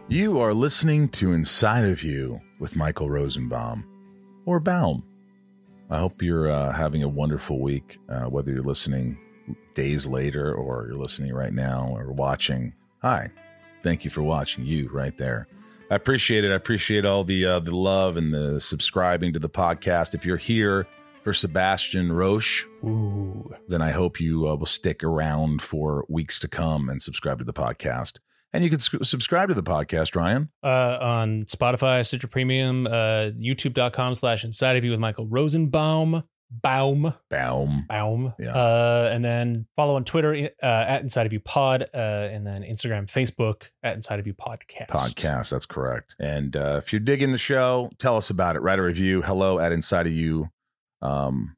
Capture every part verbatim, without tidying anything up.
You are listening to Inside of You with Michael Rosenbaum, or Baum. I hope you're uh, having a wonderful week, uh, whether you're listening days later or you're listening right now or watching. Hi, thank you for watching, you right there. I appreciate it. I appreciate all the uh, the love and the subscribing to the podcast. If you're here for Sebastian Roche, Ooh. then I hope you uh, will stick around for weeks to come and subscribe to the podcast. And you can sc- subscribe to the podcast, Ryan. Uh, on Spotify, Stitcher Premium, uh, YouTube.com slash Inside of You with Michael Rosenbaum. Baum. Baum. Baum. Yeah. Uh, and then follow on Twitter uh, at Inside of You Pod. Uh, and then Instagram, Facebook at Inside of You Podcast. Podcast, that's correct. And uh, if you're digging the show, tell us about it. Write a review. Hello at Inside of You um,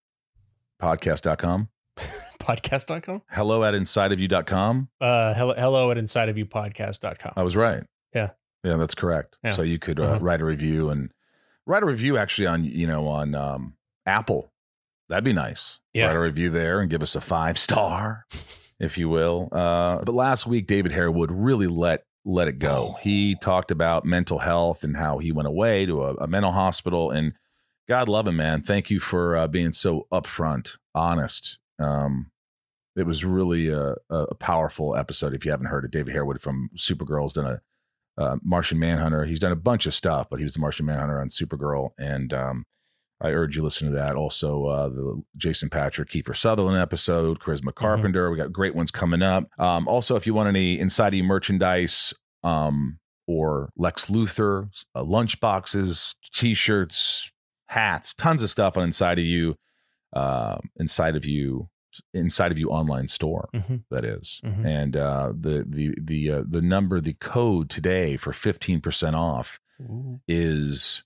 podcast dot com. Podcast dot com? Hello at inside of you dot com. Uh, hello, hello at inside of you podcast dot com. I was right. Yeah. Yeah, that's correct. Yeah. So you could uh, uh-huh. write a review and write a review actually on, you know, on um, Apple. That'd be nice. Yeah. Write a review there and give us a five star, if you will. Uh, but last week, David Harewood really let let it go. Oh. He talked about mental health and how he went away to a, a mental hospital. And God love him, man. Thank you for uh, being so upfront, honest. Um, it was really a, a powerful episode. If you haven't heard it, David Harewood from Supergirl's done a uh, Martian Manhunter. He's done a bunch of stuff, but he was the Martian Manhunter on Supergirl. And um, I urge you to listen to that. Also, uh, the Jason Patrick, Kiefer Sutherland episode, Charisma Carpenter. Mm-hmm. We got great ones coming up. Um, also, if you want any Inside of You merchandise um, or Lex Luthor, uh, lunch boxes, T-shirts, hats, tons of stuff on Inside of You, uh, Inside of You, Inside of You online store. Mm-hmm. That is, mm-hmm. and uh, the the the uh, the number, the code today for fifteen percent off Ooh. is.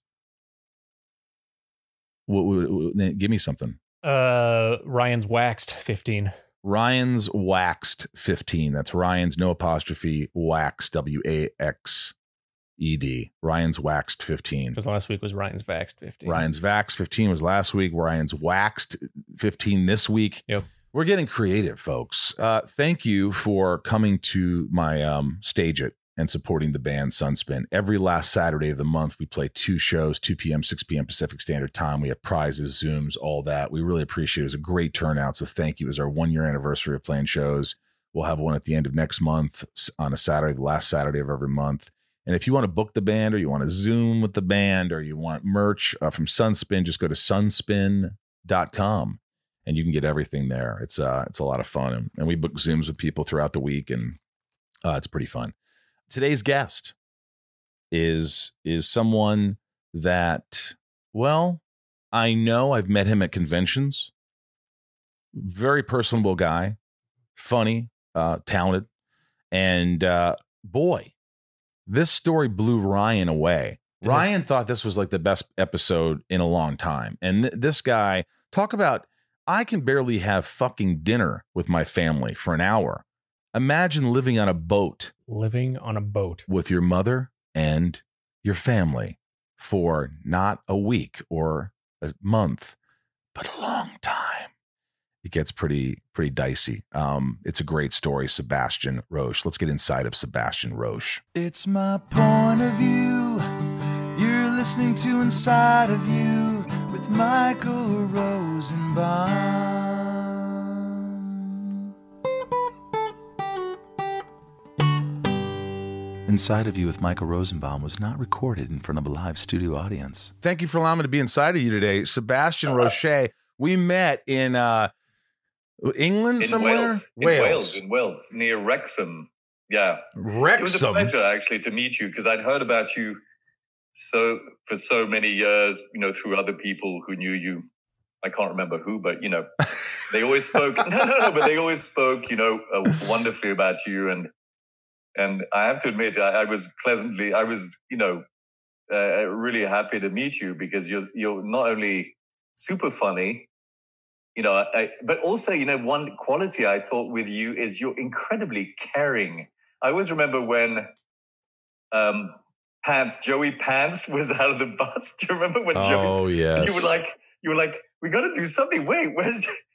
What, what, what, give me something. Uh, Ryan's Waxed fifteen. Ryan's Waxed fifteen. That's Ryan's no apostrophe Waxed W A X E D. Ryan's Waxed fifteen. Because last week was Ryan's Vaxxed fifteen. Ryan's Vaxxed fifteen was last week. Ryan's Waxed fifteen this week. Yep. We're getting creative, folks. Uh, thank you for coming to my um, Stage It and supporting the band Sunspin. Every last Saturday of the month, we play two shows, two p.m., six p.m. Pacific Standard Time. We have prizes, Zooms, all that. We really appreciate it. It was a great turnout, so thank you. It was our one-year anniversary of playing shows. We'll have one at the end of next month on a Saturday, the last Saturday of every month. And if you want to book the band or you want to Zoom with the band or you want merch uh, from Sunspin, just go to sunspin dot com and you can get everything there. It's uh, it's a lot of fun. And, and we book Zooms with people throughout the week, and uh, it's pretty fun. Today's guest is is someone that, well, I know I've met him at conventions. Very personable guy, funny, uh, talented, and uh, boy, this story blew Ryan away. Did Ryan it? Thought this was like the best episode in a long time. And th- this guy, talk about, I can barely have fucking dinner with my family for an hour. Imagine living on a boat. Living on a boat. With your mother and your family for not a week or a month, but a long time. It gets pretty, pretty dicey. Um, it's a great story, Sebastian Roche. Let's get inside of Sebastian Roche. It's my point of view. You're listening to Inside of You with Michael Rosenbaum. Inside of You with Michael Rosenbaum was not recorded in front of a live studio audience. Thank you for allowing me to be inside of you today. Sebastian uh, Roche, we met in uh, England in somewhere? Wales. In Wales. Wales, in Wales, near Wrexham. Yeah. Wrexham. It was a pleasure, actually, to meet you, because I'd heard about you so for so many years, you know, through other people who knew you. I can't remember who, but, you know, they always spoke. no, no, no, but they always spoke, you know, uh, wonderfully about you. And And I have to admit, I, I was pleasantly, I was, you know, uh, really happy to meet you, because you're you're not only super funny, you know, I, but also, you know, one quality I thought with you is you're incredibly caring. I always remember when um, Pants, Joey Pants was out of the bus. Do you remember when oh, Joey? Yes. You were like, you were like, we got to do something. Wait, where's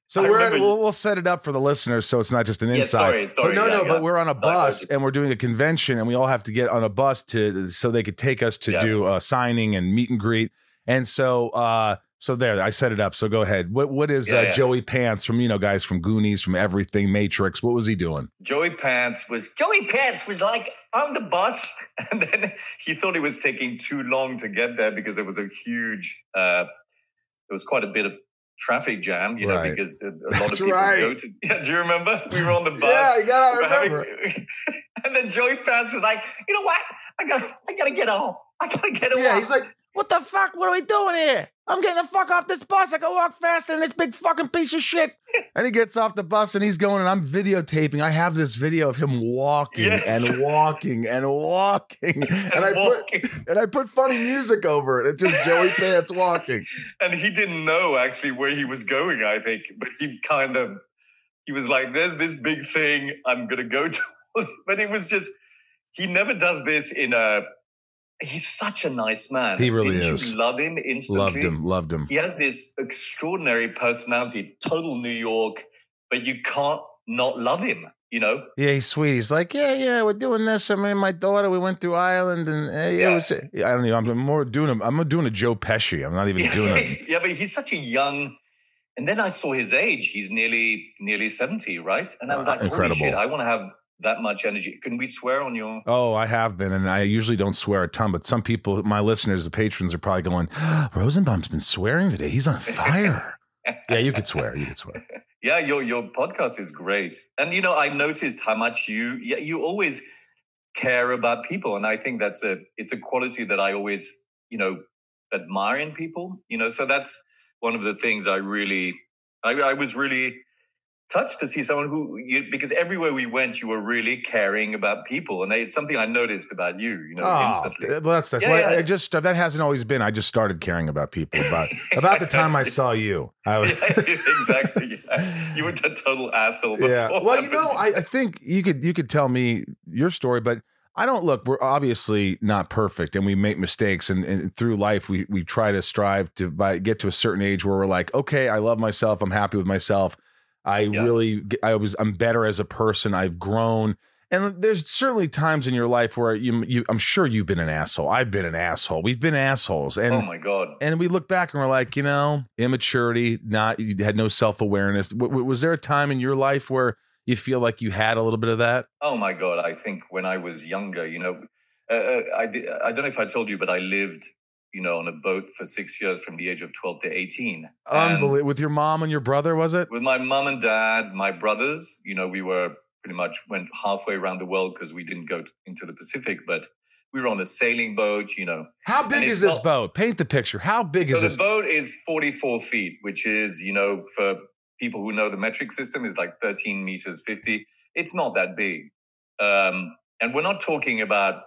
So I we're remember- we'll, we'll set it up for the listeners, so it's not just an Yeah, inside. sorry, sorry, But no, yeah, no. yeah. But we're on a bus Divergent. and we're doing a convention, and we all have to get on a bus to so they could take us to Yeah. do a signing and meet and greet. And so, uh, so there, I set it up. So go ahead. What what is Yeah, uh, yeah. Joey Pants from you know guys from Goonies, from everything, Matrix? What was he doing? Joey Pants was Joey Pants was like on the bus, and then he thought it was taking too long to get there because there was a huge, uh, there was quite a bit of traffic jam, you know, Right. because a lot That's of people right. go to. Yeah, do you remember? We were on the bus. Yeah, you gotta we were having- remember. and then Joey Pants was like, you know what? I got, I gotta get off. I gotta get off. Yeah, he's like, what the fuck? What are we doing here? I'm getting the fuck off this bus. I can walk faster than this big fucking piece of shit. And he gets off the bus and he's going, and I'm videotaping. I have this video of him walking Yes. and walking and walking. And, and I walking. put and I put funny music over it. It's just Joey Pants walking. And he didn't know actually where he was going, I think, but he kind of, he was like, there's this big thing I'm going to go to. But it was just, he never does this in a, he's such a nice man. He really Didn't is. You love him instantly. Loved him, loved him. He has this extraordinary personality, total New York, but you can't not love him, you know? Yeah, he's sweet. He's like, yeah, yeah, we're doing this. I mean, my daughter, we went through Ireland, and uh, yeah, Yeah. it was. I don't know. I'm more doing a. I'm doing a Joe Pesci. I'm not even Yeah, doing it. yeah, but he's such a young. And then I saw his age. He's nearly nearly seventy, right? And I was Uh, like, incredible. holy shit, I want to have that much energy. Can we swear on your? Oh, I have been, and I usually don't swear a ton, but some people, my listeners, the patrons, are probably going, Rosenbaum's been swearing today. He's on fire. Yeah, you could swear. You could swear. Yeah, your your podcast is great. And you know, I noticed how much you yeah, you always care about people. And I think that's a it's a quality that I always, you know, admire in people. You know, so that's one of the things I really I, I was really touched to see someone who you, because everywhere we went, you were really caring about people, and it's something I noticed about you. You know, Oh, instantly. well, that's that's Yeah, why yeah. I just that hasn't always been. I just started caring about people about about the time I saw you. I was. Yeah, exactly. Yeah. You were the total asshole. Before. Yeah. Well, you know, I, I think you could you could tell me your story, but I don't look. We're obviously not perfect, and we make mistakes, and, and through life, we we try to strive to by, get to a certain age where we're like, okay, I love myself, I'm happy with myself. I Yeah. really, I was, I'm better as a person. I've grown, and there's certainly times in your life where you, you, I'm sure you've been an asshole. I've been an asshole. We've been assholes, and Oh my god. and we look back and we're like, you know, immaturity, not you had no self awareness. W- w- was there a time in your life where you feel like you had a little bit of that? Oh my god. I think when I was younger, you know, uh, uh, I did, I don't know if I told you, but I lived, you know, on a boat for six years from the age of twelve to eighteen. And Unbelievable. With your mom and your brother, was it? with my mom and dad, my brothers, you know, we were pretty much went halfway around the world because we didn't go to, into the Pacific, but we were on a sailing boat, you know. How big And is it's this not- boat? Paint the picture. How big So is the this? boat is forty-four feet, which is, you know, for people who know the metric system, is like thirteen meters fifty. It's not that big. Um, and we're not talking about,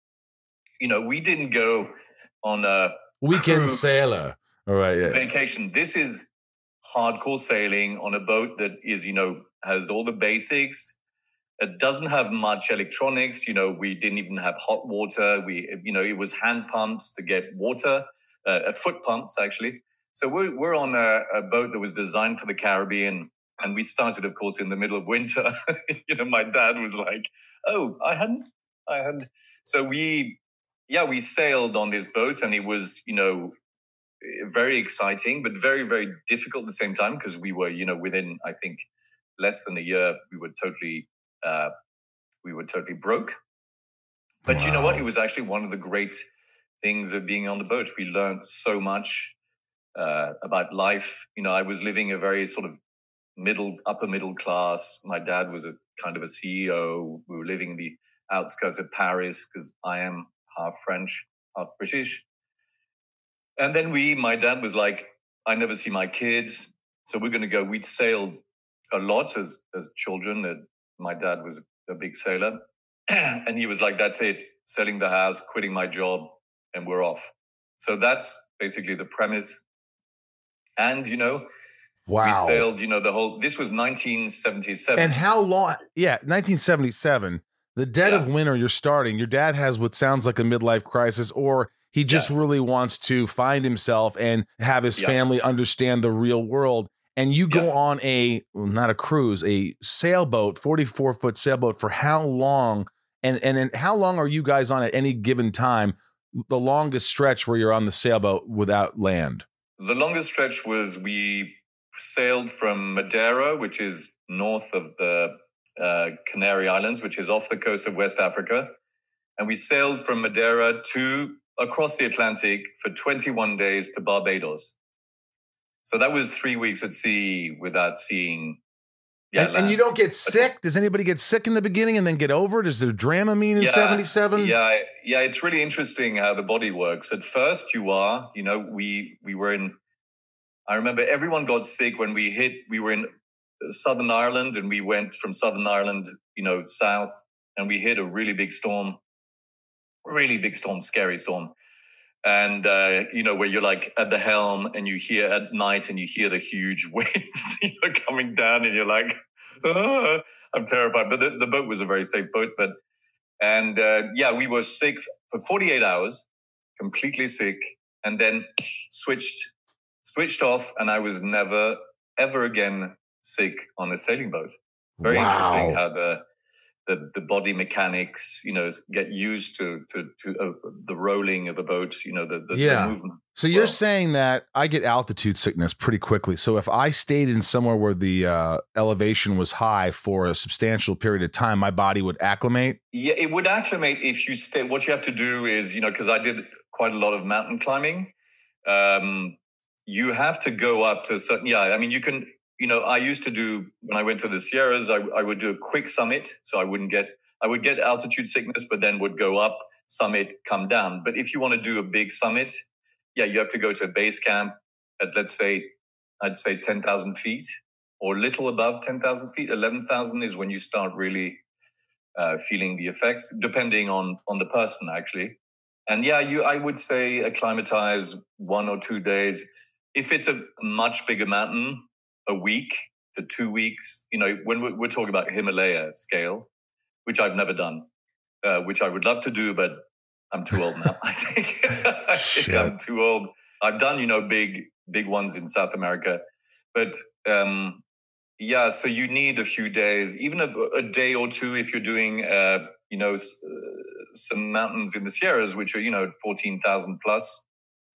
you know, we didn't go on a Weekend crew sailor. All right. Yeah. vacation. This is hardcore sailing on a boat that is, you know, has all the basics. It doesn't have much electronics. You know, we didn't even have hot water. We, you know, it was hand pumps to get water, uh, foot pumps actually. So we're we're on a, a boat that was designed for the Caribbean, and we started, of course, in the middle of winter. You know, my dad was like, "Oh, I hadn't, I had." So we, yeah, we sailed on this boat, and it was, you know, very exciting, but very, very difficult at the same time because we were, you know, within, I think, less than a year, we were totally, uh, we were totally broke. But you know what? Wow. It was actually one of the great things of being on the boat. We learned so much uh, about life. You know, I was living a very sort of middle, upper middle class. My dad was a kind of a C E O. We were living in the outskirts of Paris because I am half French, half British. And then we, my dad was like, I never see my kids. So we're going to go. We'd sailed a lot as, as children. Uh, my dad was a big sailor. And he was like, that's it, selling the house, quitting my job, and we're off. So that's basically the premise. And, you know, Wow. we sailed, you know, the whole, this was nineteen seventy-seven. And how long? Yeah, nineteen seventy-seven. The dead Yeah. of winter. You're starting. Your dad has what sounds like a midlife crisis, or he just Yeah. really wants to find himself and have his Yeah. family understand the real world. and you go Yeah. on a, well, not a cruise, a sailboat, forty-four foot sailboat for how long? And, and, and how long are you guys on at any given time? The longest stretch where you're on the sailboat without land? The longest stretch was we sailed from Madeira, which is north of the uh, Canary Islands, which is off the coast of West Africa. And we sailed from Madeira to across the Atlantic for twenty-one days to Barbados. So that was three weeks at sea without seeing. Yeah, and, and you don't get sick? Does anybody get sick in the beginning and then get over it? Does the Dramamine in yeah, seventy-seven? Yeah, yeah, it's really interesting how the body works. At first, you are, you know, we we were in. I remember everyone got sick when we hit. We were in Southern Ireland, and we went from Southern Ireland, you know, south, and we hit a really big storm, really big storm, scary storm. And, uh, you know, where you're like at the helm and you hear at night and you hear the huge waves you know, coming down and you're like, oh, I'm terrified. But the, the boat was a very safe boat. But, and uh, yeah, we were sick for forty-eight hours, completely sick, and then switched, switched off. And I was never, ever again sick on a sailing boat. Very Wow. interesting how the, The, the body mechanics, you know, get used to to to uh, the rolling of the boat, you know, the, the, yeah. the movement. So you're well. saying that I get altitude sickness pretty quickly. So if I stayed in somewhere where the uh, elevation was high for a substantial period of time, my body would acclimate? Yeah, it would acclimate if you stay. What you have to do is, you know, because I did quite a lot of mountain climbing, um, you have to go up to a certain, yeah, I mean, you can, you know, I used to do, when I went to the Sierras, I, I would do a quick summit. So I wouldn't get, I would get altitude sickness, but then would go up, summit, come down. But if you want to do a big summit, yeah, you have to go to a base camp at, let's say, I'd say ten thousand feet or little above ten thousand feet. eleven thousand is when you start really uh, feeling the effects, depending on, on the person, actually. And yeah, you, I would say acclimatize one or two days. If it's a much bigger mountain, a week to two weeks, you know, when we're, we're talking about Himalaya scale, which I've never done, uh, which I would love to do, but I'm too old now. I think, I think I'm too old. I've done, you know, big, big ones in South America, but um, yeah, so you need a few days, even a, a day or two if you're doing, uh, you know, s- uh, some mountains in the Sierras, which are, you know, fourteen thousand plus.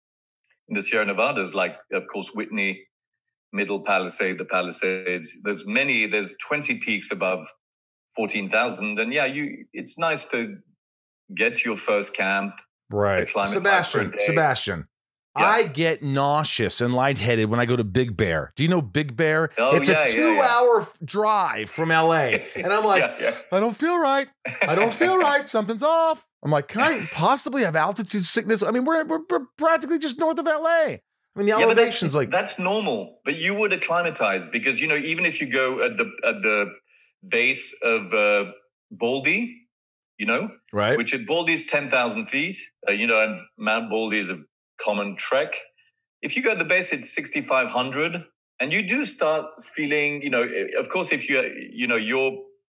In the Sierra Nevadas, like, of course, Whitney, Middle Palisade, the Palisades. There's many, there's twenty peaks above fourteen thousand. And yeah, you, it's nice to get your first camp. Right. Sebastian, Sebastian, yeah. I get nauseous and lightheaded when I go to Big Bear. Do you know Big Bear? Oh, it's yeah, a two yeah, yeah. hour drive from L A. And I'm like, yeah, yeah. I don't feel right. I don't feel right. Something's off. I'm like, can I possibly have altitude sickness? I mean, we're, we're, we're practically just north of L A. I mean, the yeah, elevation's that's, like that's normal, but you would acclimatize because, you know, even if you go at the at the base of uh, Baldy, you know, right, which at Baldy's ten thousand feet, uh, you know, and Mount Baldy is a common trek. If you go at the base, it's sixty-five hundred, and you do start feeling, you know, of course, if you, you know, you're,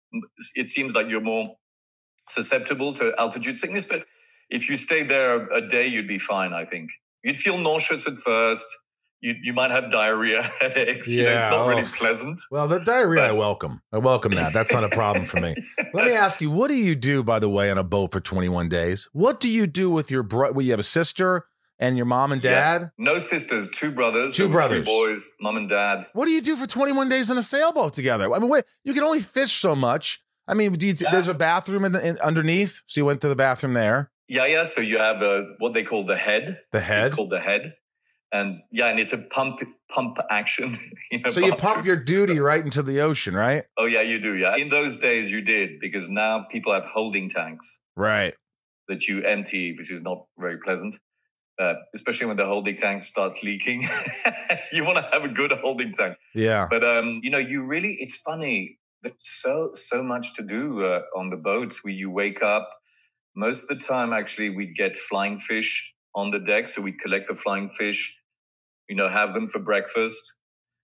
it seems like you're more susceptible to altitude sickness, but if you stay there a day, you'd be fine, I think. You'd feel nauseous at first. You you might have diarrhea, headaches. Yeah, you know, it's not oh. really pleasant. Well, the diarrhea, but... I welcome. I welcome that. That's not a problem for me. Let me ask you, what do you do, by the way, on a boat for twenty-one days? What do you do with your brother? Well, you have a sister and your mom and dad? Yeah. No sisters, two brothers. Two brothers. Three boys, mom and dad. What do you do for twenty-one days on a sailboat together? I mean, wait, you can only fish so much. I mean, do you, yeah. there's a bathroom in the, in, underneath, so you went to the bathroom there? Yeah, yeah. So you have a, what they call the head. The head? It's called the head. And yeah, and it's a pump pump action. You know, so you pump your duty right into the ocean, right? Oh, yeah, you do. Yeah. In those days, you did, because now people have holding tanks. Right. That you empty, which is not very pleasant, uh, especially when the holding tank starts leaking. You want to have a good holding tank. Yeah. But, um, you know, you really, it's funny. There's so, so much to do uh, on the boats where you wake up. Most of the time, actually, we'd get flying fish on the deck. So we'd collect the flying fish, you know, have them for breakfast.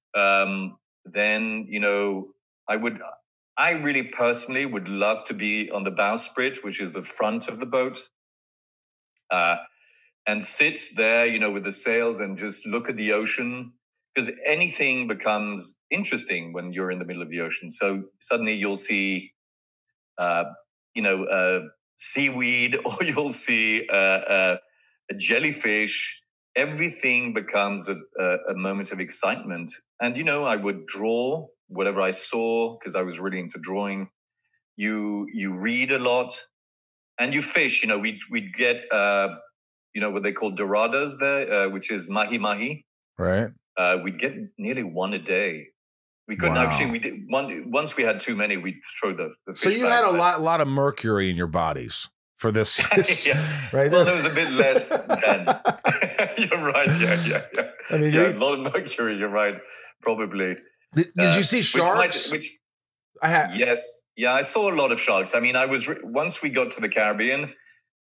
Um, then, you know, I would, I really personally would love to be on the bowsprit, which is the front of the boat, uh, and sit there, you know, with the sails and just look at the ocean. because anything becomes interesting when you're in the middle of the ocean. So suddenly you'll see, uh, you know, uh, seaweed, or you'll see uh, uh, a jellyfish. Everything becomes a, a, a moment of excitement. And, you know, I would draw whatever I saw because I was really into drawing. You you read a lot and you fish. You know, we'd, we'd get, uh, you know, what they call doradas there, uh, which is mahi-mahi. Right. Uh, we'd get nearly one a day. We couldn't Wow. actually, we did one, once we had too many, we'd throw the, the So fish you back, had a but- lot, lot of mercury in your bodies for this, this Yeah. right? Well, there was a bit less then. You're right. Yeah, yeah, yeah. I mean, Yeah, you- a lot of mercury. You're right. Probably. did, did Uh, you see which might- sharks? Which, I had. yes. Yeah, I saw a lot of sharks. I mean, I was, re- once we got to the Caribbean,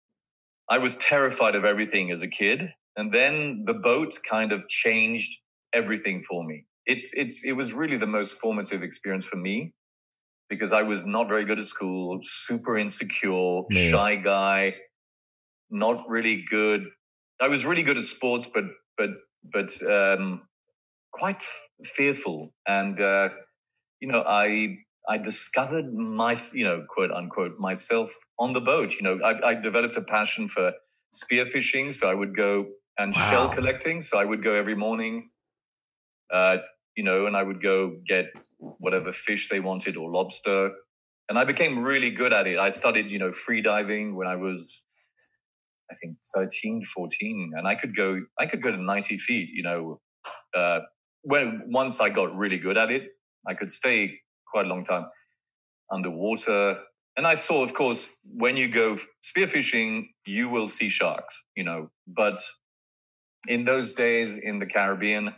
I was terrified of everything as a kid. And then the boat kind of changed everything for me. It's, it's, it was really the most formative experience for me because I was not very good at school, super insecure, Me. shy guy, not really good. I was really good at sports, but, but, but, um, quite f- fearful. And, uh, you know, I, I discovered my, you know, quote unquote, myself on the boat. You know, I, I developed a passion for spearfishing. So I would go and Wow. shell collecting. So I would go every morning, uh, you know, and I would go get whatever fish they wanted or lobster. And I became really good at it. I started, you know, free diving when I was, I think, thirteen, fourteen. And I could go, I could go to ninety feet, you know, uh, when once I got really good at it, I could stay quite a long time underwater. And I saw, of course, when you go spearfishing, you will see sharks, you know, but in those days in the Caribbean,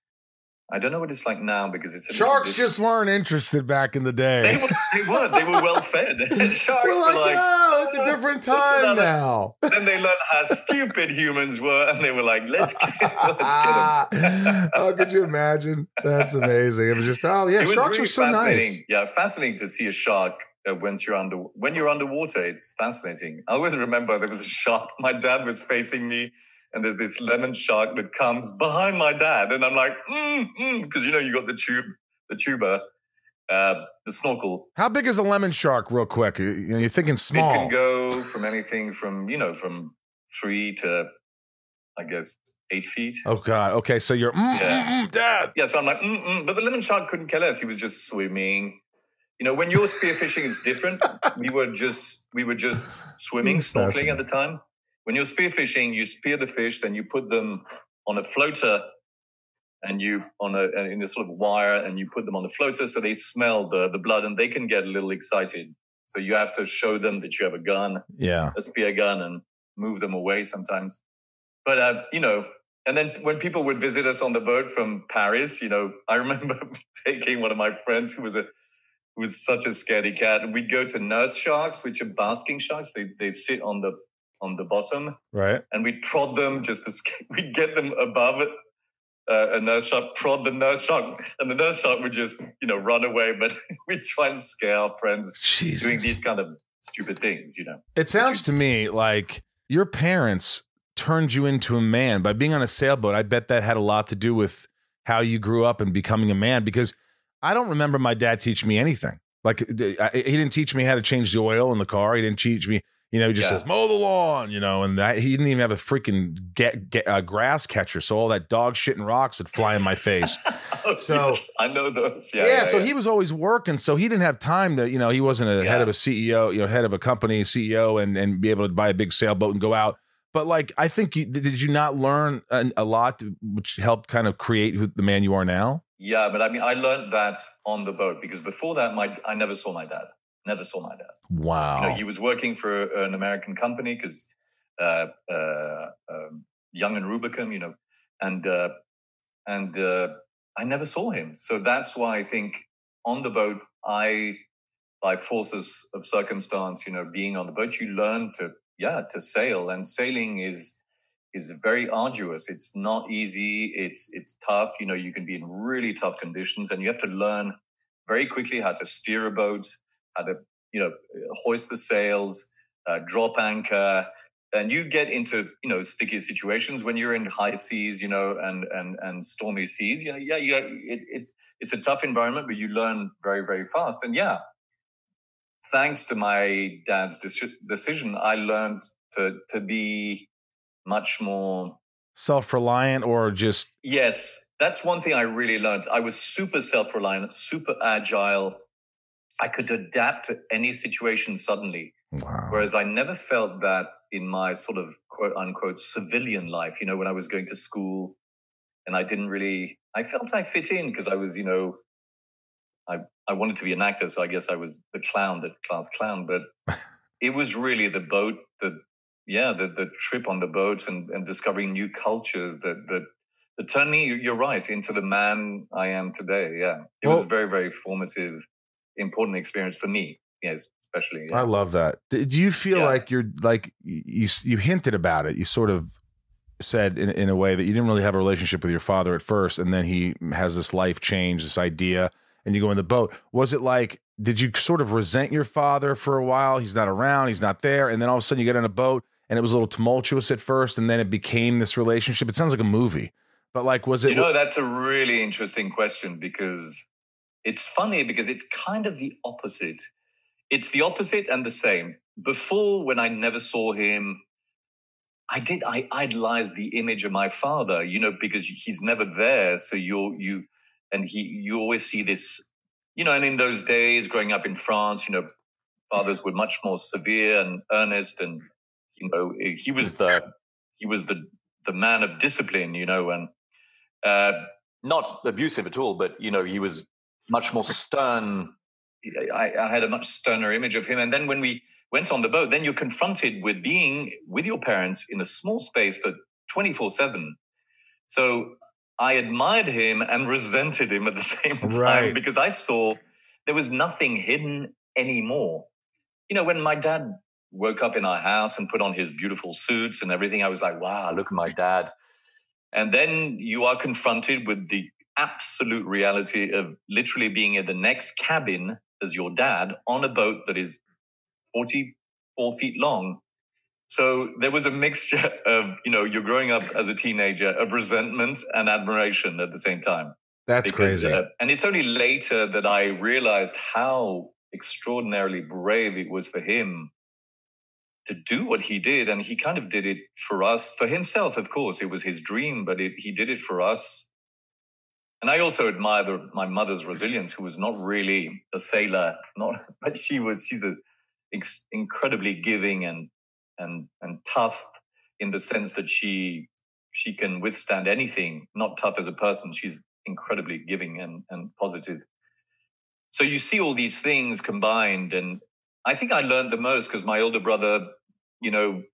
I don't know what it's like now because it's a little Sharks bit- just weren't interested back in the they day. were, they were, they were well fed. Sharks We're like, were like, oh, it's a different It's time another- now. then they learned how stupid humans were, and they were like, let's get, let's get them. Oh, could you imagine? That's amazing. It was just, oh yeah, It was sharks really are so fascinating. nice. Yeah, fascinating to see a shark uh, once you're under when you're underwater. It's fascinating. I always remember there was a shark. My dad was facing me, and there's this lemon shark that comes behind my dad, and I'm like, mm, mm, because you know you got the tube, the tuba, uh, the snorkel. How big is a lemon shark, real quick? You know, you're thinking It small. can go from anything from you know from three to, I guess, eight feet. Oh God. Okay, so you're, mm, Yeah. mm, mm, Dad. Yeah, so I'm like, mm, mm. But the lemon shark couldn't care less. He was just swimming. You know, when you're spearfishing, it's different. We were just we were just swimming, That's snorkeling fascinating. at the time. When you're spearfishing, you spear the fish, then you put them on a floater, and you on a in a sort of wire, and you put them on the floater so they smell the the blood, and they can get a little excited. So you have to show them that you have a gun, Yeah. a spear gun, and move them away sometimes. But uh, you know, and then when people would visit us on the boat from Paris, you know, I remember taking one of my friends who was a who was such a scaredy cat, and we'd go to nurse sharks, which are basking sharks. They they sit on the on the bottom, Right. and we'd prod them just to sc- we'd get them above it. Uh, a nurse shark, prod the nurse shark, and the nurse shark would just you know run away. But we'd try and scare our friends Jesus. doing these kind of stupid things, you know. It sounds to me like your parents turned you into a man by being on a sailboat. I bet that had a lot to do with how you grew up and becoming a man, because I don't remember my dad teaching me anything. Like I- he didn't teach me how to change the oil in the car. He didn't teach me, you know, he just Yeah. says, mow the lawn, you know, and I, he didn't even have a freaking get, get, uh, grass catcher. So all that dog shit and rocks would fly in my face. Oh, So- yes, I know those. Yeah, Yeah, yeah, so yeah. he was always working, so he didn't have time to, you know, he wasn't a head Yeah. of a C E O, you know, head of a company, C E O, and and be able to buy a big sailboat and go out. But like, I think, you, did you not learn a, a lot, which helped kind of create who, the man you are now? Yeah, but I mean, I learned that on the boat because before that, my I never saw my dad. Never saw my dad. Wow. You know, he was working for an American company because uh, uh, um, Young and Rubicon, you know, and uh, and uh, I never saw him. So that's why I think on the boat, I, by forces of circumstance, you know, being on the boat, you learn to yeah to sail, and sailing is is very arduous. It's not easy. It's it's tough. You know, you can be in really tough conditions, and you have to learn very quickly how to steer a boat, how to you know hoist the sails, uh, drop anchor, and you get into, you know, sticky situations when you're in high seas, you know, and and and stormy seas. You know, yeah, yeah, it, it's it's a tough environment, but you learn very, very fast. And yeah, thanks to my dad's de- decision, I learned to to be much more self-reliant, or just yes. That's one thing I really learned. I was super self-reliant, super agile. I could adapt to any situation suddenly. Wow. Whereas I never felt that in my sort of quote unquote civilian life, you know, when I was going to school, and I didn't really, I felt I fit in because I was, you know, I, I wanted to be an actor. So I guess I was the clown, the class clown, but it was really the boat, the, yeah, the, the trip on the boat and, and discovering new cultures that, that, that turned me, you're right, into the man I am today. Yeah. It well, was a very, very formative, important experience for me. Yes, especially. Yeah. I love that. Do you feel yeah. like you're like you you hinted about it? You sort of said in in a way that you didn't really have a relationship with your father at first, and then he has this life change, this idea, and you go in the boat. Was it like, did you sort of resent your father for a while? He's not around, he's not there, and then all of a sudden you get on a boat, and it was a little tumultuous at first, and then it became this relationship. It sounds like a movie, but like, was it? You know, that's a really interesting question because it's funny because it's kind of the opposite. It's the opposite and the same. Before, when I never saw him, I did, I idolized the image of my father, you know, because he's never there. So you, you, and he, you always see this, you know, and in those days growing up in France, you know, fathers were much more severe and earnest. And, you know, he was the, he was the, the man of discipline, you know, and uh, not abusive at all, but, you know, he was much more stern. I, I had a much sterner image of him. And then when we went on the boat, then you're confronted with being with your parents in a small space for twenty-four seven. So I admired him and resented him at the same time, right. because I saw there was nothing hidden anymore. You know, when my dad woke up in our house and put on his beautiful suits and everything, I was like, wow, look at my dad. And then you are confronted with the absolute reality of literally being in the next cabin as your dad on a boat that is forty-four feet long. So there was a mixture of, you know, you're growing up as a teenager of resentment and admiration at the same time. That's because, crazy. Uh, and it's only later that I realized how extraordinarily brave it was for him to do what he did. And he kind of did it for us, for himself, of course. It was his dream, but it, he did it for us. And I also admire the, my mother's resilience, who was not really a sailor, not, but she was, she's a, ex, incredibly giving and, and, and tough in the sense that she, she can withstand anything, not tough as a person. She's incredibly giving and, and positive. So you see all these things combined. And I think I learned the most because my older brother, you know,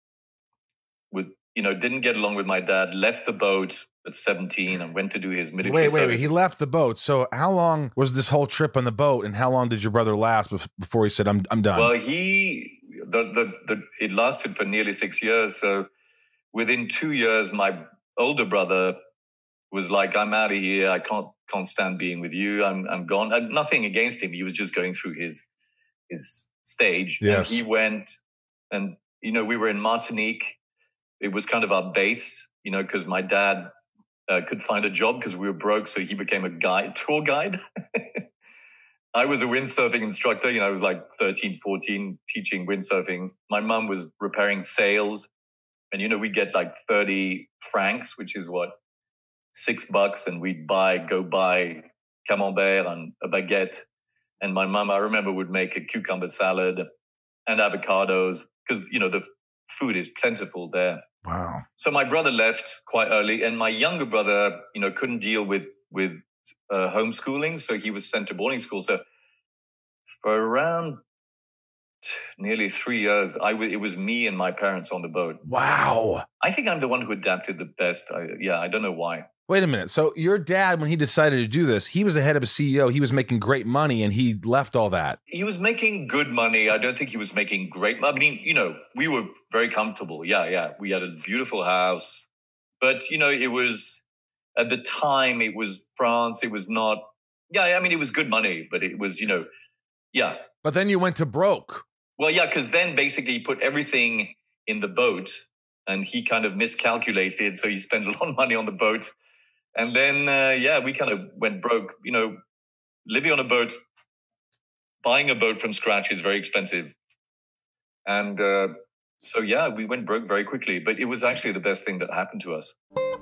with, you know, didn't get along with my dad, left the boat at seventeen and went to do his military wait, wait, service. wait. He left the boat. So how long was this whole trip on the boat, and how long did your brother last before he said, I'm I'm done? Well, he, the, the, the, it lasted for nearly six years. So within two years, my older brother was like, I'm out of here. I can't, can't stand being with you. I'm, I'm gone. And nothing against him. He was just going through his, his stage. Yes. And he went and, you know, we were in Martinique. It was kind of our base, you know, because my dad uh, could find a job because we were broke. So he became a guide, tour guide. I was a windsurfing instructor. You know, I was like thirteen, fourteen teaching windsurfing. My mum was repairing sails. And, you know, we'd get like thirty francs, which is what, six bucks. And we'd buy, go buy camembert and a baguette. And my mum, I remember, would make a cucumber salad and avocados because, you know, the food is plentiful there. Wow. So my brother left quite early, and my younger brother, you know, couldn't deal with, with uh, homeschooling. So he was sent to boarding school. So for around nearly three years, I w- it was me and my parents on the boat. Wow. I think I'm the one who adapted the best. I, yeah, I don't know why. Wait a minute. So your dad, when he decided to do this, he was the head of a C E O. He was making great money, and he left all that. He was making good money. I don't think he was making great money. I mean, you know, we were very comfortable. Yeah, yeah. We had a beautiful house. But, you know, it was, at the time, it was France. It was not, yeah, I mean, it was good money, but it was, you know, yeah. But then you went to broke. Well, yeah, because then basically he put everything in the boat, and he kind of miscalculated. So he spent a lot of money on the boat. And then, uh, yeah, we kind of went broke. You know, living on a boat, buying a boat from scratch is very expensive. And uh, so, yeah, we went broke very quickly. But it was actually the best thing that happened to us.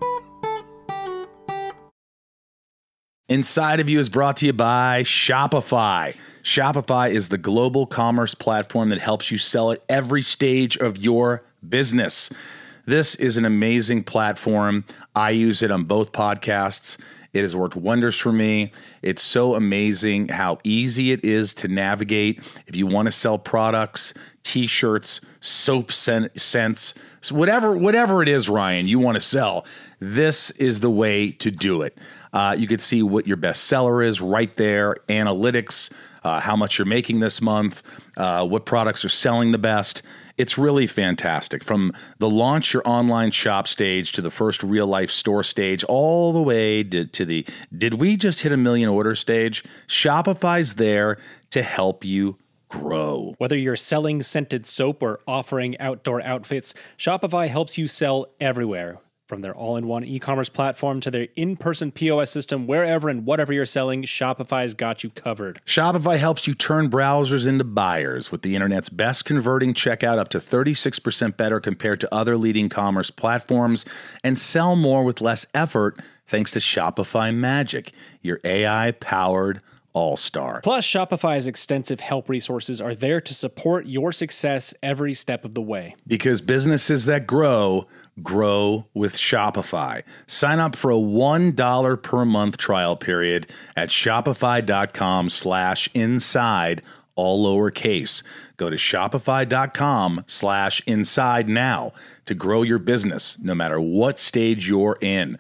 Inside of You is brought to you by Shopify. Shopify is the global commerce platform that helps you sell at every stage of your business. This is an amazing platform. I use it on both podcasts. It has worked wonders for me. It's so amazing how easy it is to navigate. If you want to sell products, t-shirts, soap scents, whatever, whatever it is, Ryan, you want to sell, this is the way to do it. Uh, you can see what your best seller is right there, analytics, uh, how much you're making this month, uh, what products are selling the best. It's really fantastic. From the launch your online shop stage to the first real life store stage, all the way to, to the did we just hit a million order stage, Shopify's there to help you grow. Whether you're selling scented soap or offering outdoor outfits, Shopify helps you sell everywhere. From their all-in-one e-commerce platform to their in-person P O S system, wherever and whatever you're selling, Shopify's got you covered. Shopify helps you turn browsers into buyers with the internet's best converting checkout, up to thirty-six percent better compared to other leading commerce platforms, and sell more with less effort thanks to Shopify Magic, your A I-powered all-star. Plus, Shopify's extensive help resources are there to support your success every step of the way. Because businesses that grow, grow with Shopify. Sign up for a one dollar per month trial period at shopify.com slash inside, all lowercase. Go to shopify.com slash inside now to grow your business, no matter what stage you're in.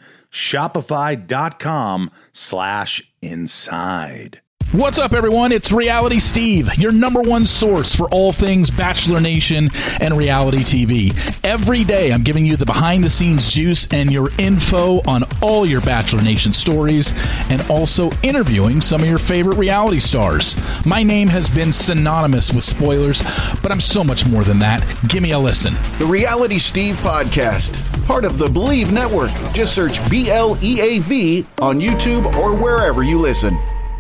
Shopify.com slash inside. What's up, everyone? It's Reality Steve, your number one source for all things Bachelor Nation and reality T V. Every day, I'm giving you the behind-the-scenes juice and your info on all your Bachelor Nation stories, and also interviewing some of your favorite reality stars. My name has been synonymous with spoilers, but I'm so much more than that. Give me a listen. The Reality Steve Podcast, part of the Believe Network. Just search B L E A V on YouTube or wherever you listen.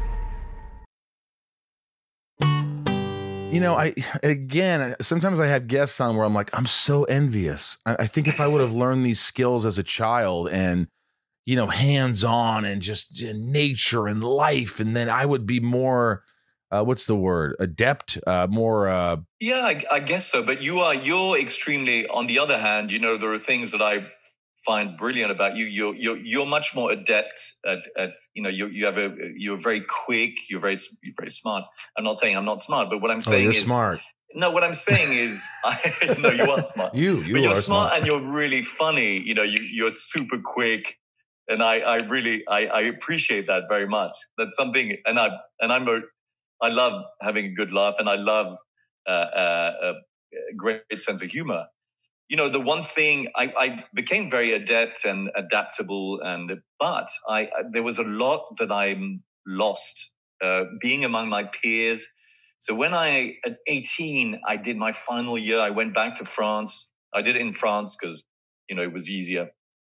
You know, I, again, sometimes I have guests on where I'm like, I'm so envious. I, I think if I would have learned these skills as a child and, you know, hands-on and just nature and life, and then I would be more, uh, what's the word? Adept, uh, more. Uh, yeah, I, I guess so. But you are, you're extremely, on the other hand, you know, there are things that I find brilliant about you. You're, you're, you're much more adept at, at you know, you, you have a, you're very quick. You're very, you're very smart. I'm not saying I'm not smart, but what I'm saying oh, you're is smart. No, what I'm saying is, I, no, you are smart. You, you but you're are smart, smart, and you're really funny. You know, you, you're super quick, and I, I really, I, I appreciate that very much. That's something, and I, and I'm a, I love having a good laugh, and I love uh, uh, a great sense of humor. You know, the one thing I, I became very adept and adaptable, and but I, I there was a lot that I lost uh, being among my peers. So when I, at eighteen, I did my final year. I went back to France. I did it in France because, you know, it was easier.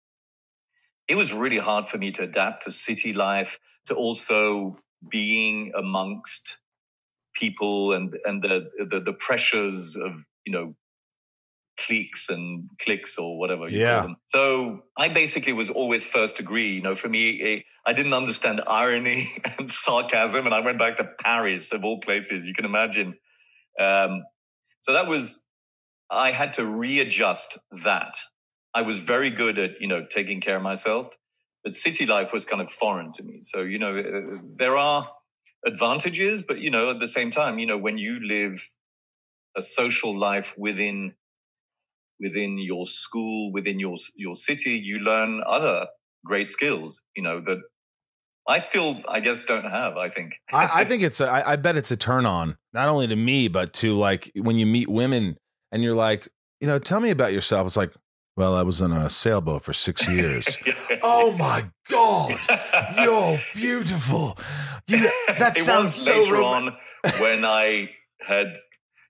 It was really hard for me to adapt to city life, to also being amongst people and and the the, the pressures of, you know, cliques and cliques or whatever you yeah. call them. So I basically was always first degree. You know, for me, I didn't understand irony and sarcasm, and I went back to Paris, of all places, you can imagine. Um, so that was, I had to readjust that. I was very good at, you know, taking care of myself, but city life was kind of foreign to me. So, you know, there are advantages, but, you know, at the same time, you know, when you live a social life within within your school, within your your city, you learn other great skills, you know, that I still, I guess, don't have, I think. I, I think it's, a, I, I bet it's a turn on, not only to me, but to like when you meet women and you're like, you know, tell me about yourself. It's like, well, I was on a sailboat for six years. yeah. Oh my God, you're beautiful. You, that it sounds was so later rom- on when I had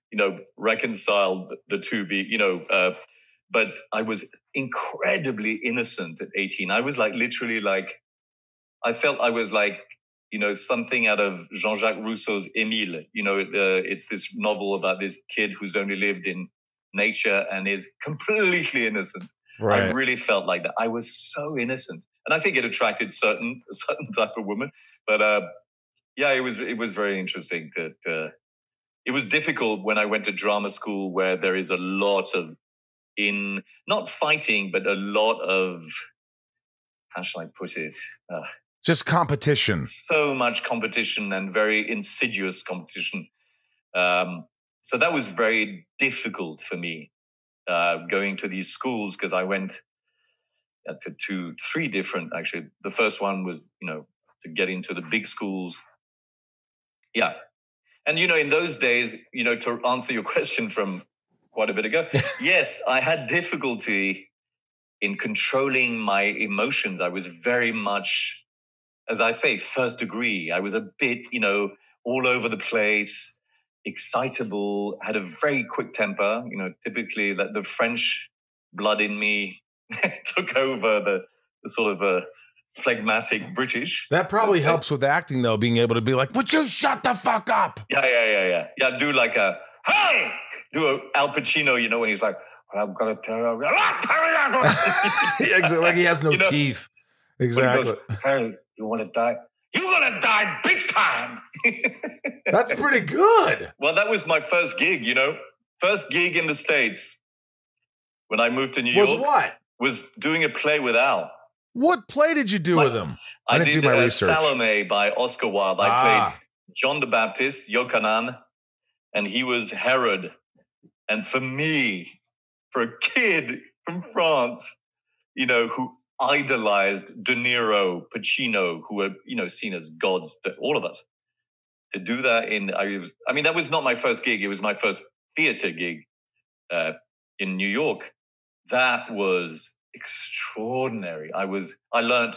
you know, reconcile the two. Be you know, uh, but I was incredibly innocent at eighteen. I was like literally like, I felt I was like, you know, something out of Jean-Jacques Rousseau's Émile. You know, uh, it's this novel about this kid who's only lived in nature and is completely innocent. Right. I really felt like that. I was so innocent, and I think it attracted certain a certain type of woman. But uh, yeah, it was it was very interesting. That uh, it was difficult when I went to drama school, where there is a lot of in not fighting, but a lot of, how shall I put it? Uh, Just competition. So much competition and very insidious competition. Um, so that was very difficult for me, uh, going to these schools, because I went to two, three different, actually. The first one was, you know, to get into the big schools. Yeah. And, you know, in those days, you know, to answer your question from quite a bit ago, yes, I had difficulty in controlling my emotions. I was very much, as I say, first degree. I was a bit, you know, all over the place, excitable, had a very quick temper. You know, typically that the French blood in me took over the, the sort of a phlegmatic British. That probably helps with acting, though, being able to be like, would you shut the fuck up? Yeah, yeah, yeah, yeah. Yeah, do like a, hey! Do a Al Pacino, you know, when he's like, well, I'm going to tell you. Exactly, like he has no you know, teeth. Exactly. Goes, hey, you want to die? You're going to die big time. That's pretty good. Well, that was my first gig, you know. First gig in the States when I moved to New was York. Was what? Was doing a play with Al. What play did you do my, with him? I, I didn't did do my uh, research. Salome by Oscar Wilde. I ah. played John the Baptist, Yochanan, and he was Herod. And for me, for a kid from France, you know, who idolized De Niro, Pacino, who were, you know, seen as gods to all of us, to do that in, I was, I mean, that was not my first gig. It was my first theater gig uh, in New York. That was extraordinary. I was, I learned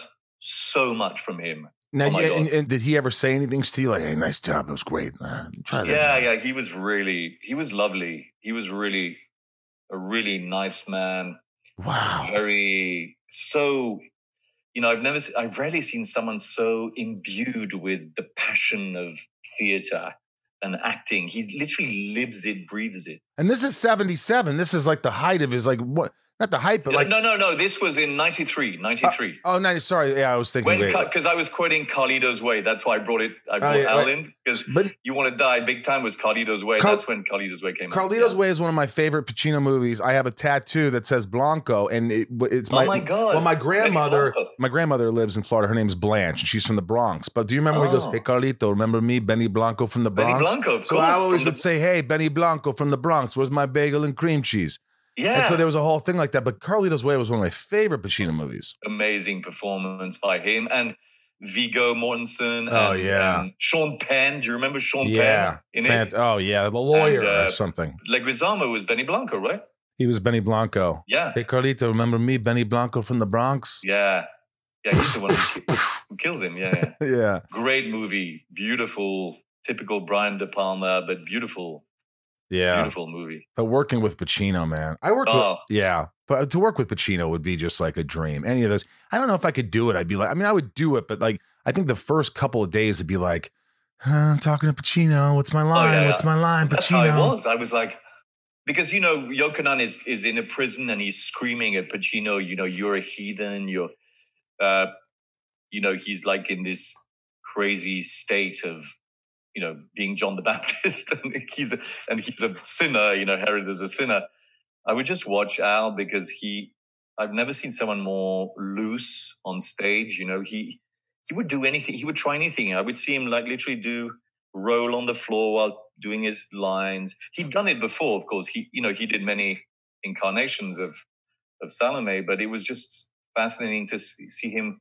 so much from him. Now, oh yeah, and, and did he ever say anything to you like, hey, nice job, it was great. Uh, try that. Yeah, yeah, he was really, he was lovely. He was really a really nice man. Wow. Very, so, you know, I've never, I've rarely seen someone so imbued with the passion of theater and acting. He literally lives it, breathes it. And this is seventy-seven. This is like the height of his, like, what? Not the hype, but like... No, no, no. This was in ninety-three, ninety-three. Uh, oh, ninety, sorry. Yeah, I was thinking... Because I was quoting Carlito's Way. That's why I brought it. I brought oh, yeah, Al in. Because You Want to Die Big Time was Carlito's Way. Car- That's when Carlito's Way came Carlito's out. Carlito's yeah. Way is one of my favorite Pacino movies. I have a tattoo that says Blanco, and it, it's my... Oh, my God. Well, my grandmother... My grandmother lives in Florida. Her name's Blanche, and she's from the Bronx. But do you remember oh. when he goes, hey, Carlito, remember me, Benny Blanco from the Bronx? Benny Blanco, of so course. I always the- would say, hey, Benny Blanco from the Bronx. Where's my bagel and cream cheese? Yeah. And so there was a whole thing like that. But Carlito's Way was one of my favorite Pacino movies. Amazing performance by him. And Viggo Mortensen. Oh, and, yeah. and Sean Penn. Do you remember Sean yeah. Penn? In Fant- it? Oh, yeah. The lawyer and, uh, or something. Leguizamo was Benny Blanco, right? He was Benny Blanco. Yeah. Hey, Carlito, remember me, Benny Blanco from the Bronx? Yeah. Yeah, he's the one who kills him. Yeah, yeah. Yeah. Great movie. Beautiful. Typical Brian De Palma, but beautiful. Yeah. Beautiful movie. But working with Pacino, man. I worked oh. with, yeah. But to work with Pacino would be just like a dream. Any of those. I don't know if I could do it. I'd be like, I mean, I would do it, but like, I think the first couple of days would be like, huh, I'm talking to Pacino. What's my line? Oh, yeah, What's my line? That's Pacino. How it was. I was like, because, you know, Yochanan is, is in a prison and he's screaming at Pacino, you know, you're a heathen. You're, uh, you know, he's like in this crazy state of, you know, being John the Baptist, and he's a, and he's a sinner, you know, Herod is a sinner. I would just watch Al because he, I've never seen someone more loose on stage. You know, he, he would do anything. He would try anything. I would see him like literally do roll on the floor while doing his lines. He'd done it before, of course. He, you know, he did many incarnations of, of Salome, but it was just fascinating to see, see him.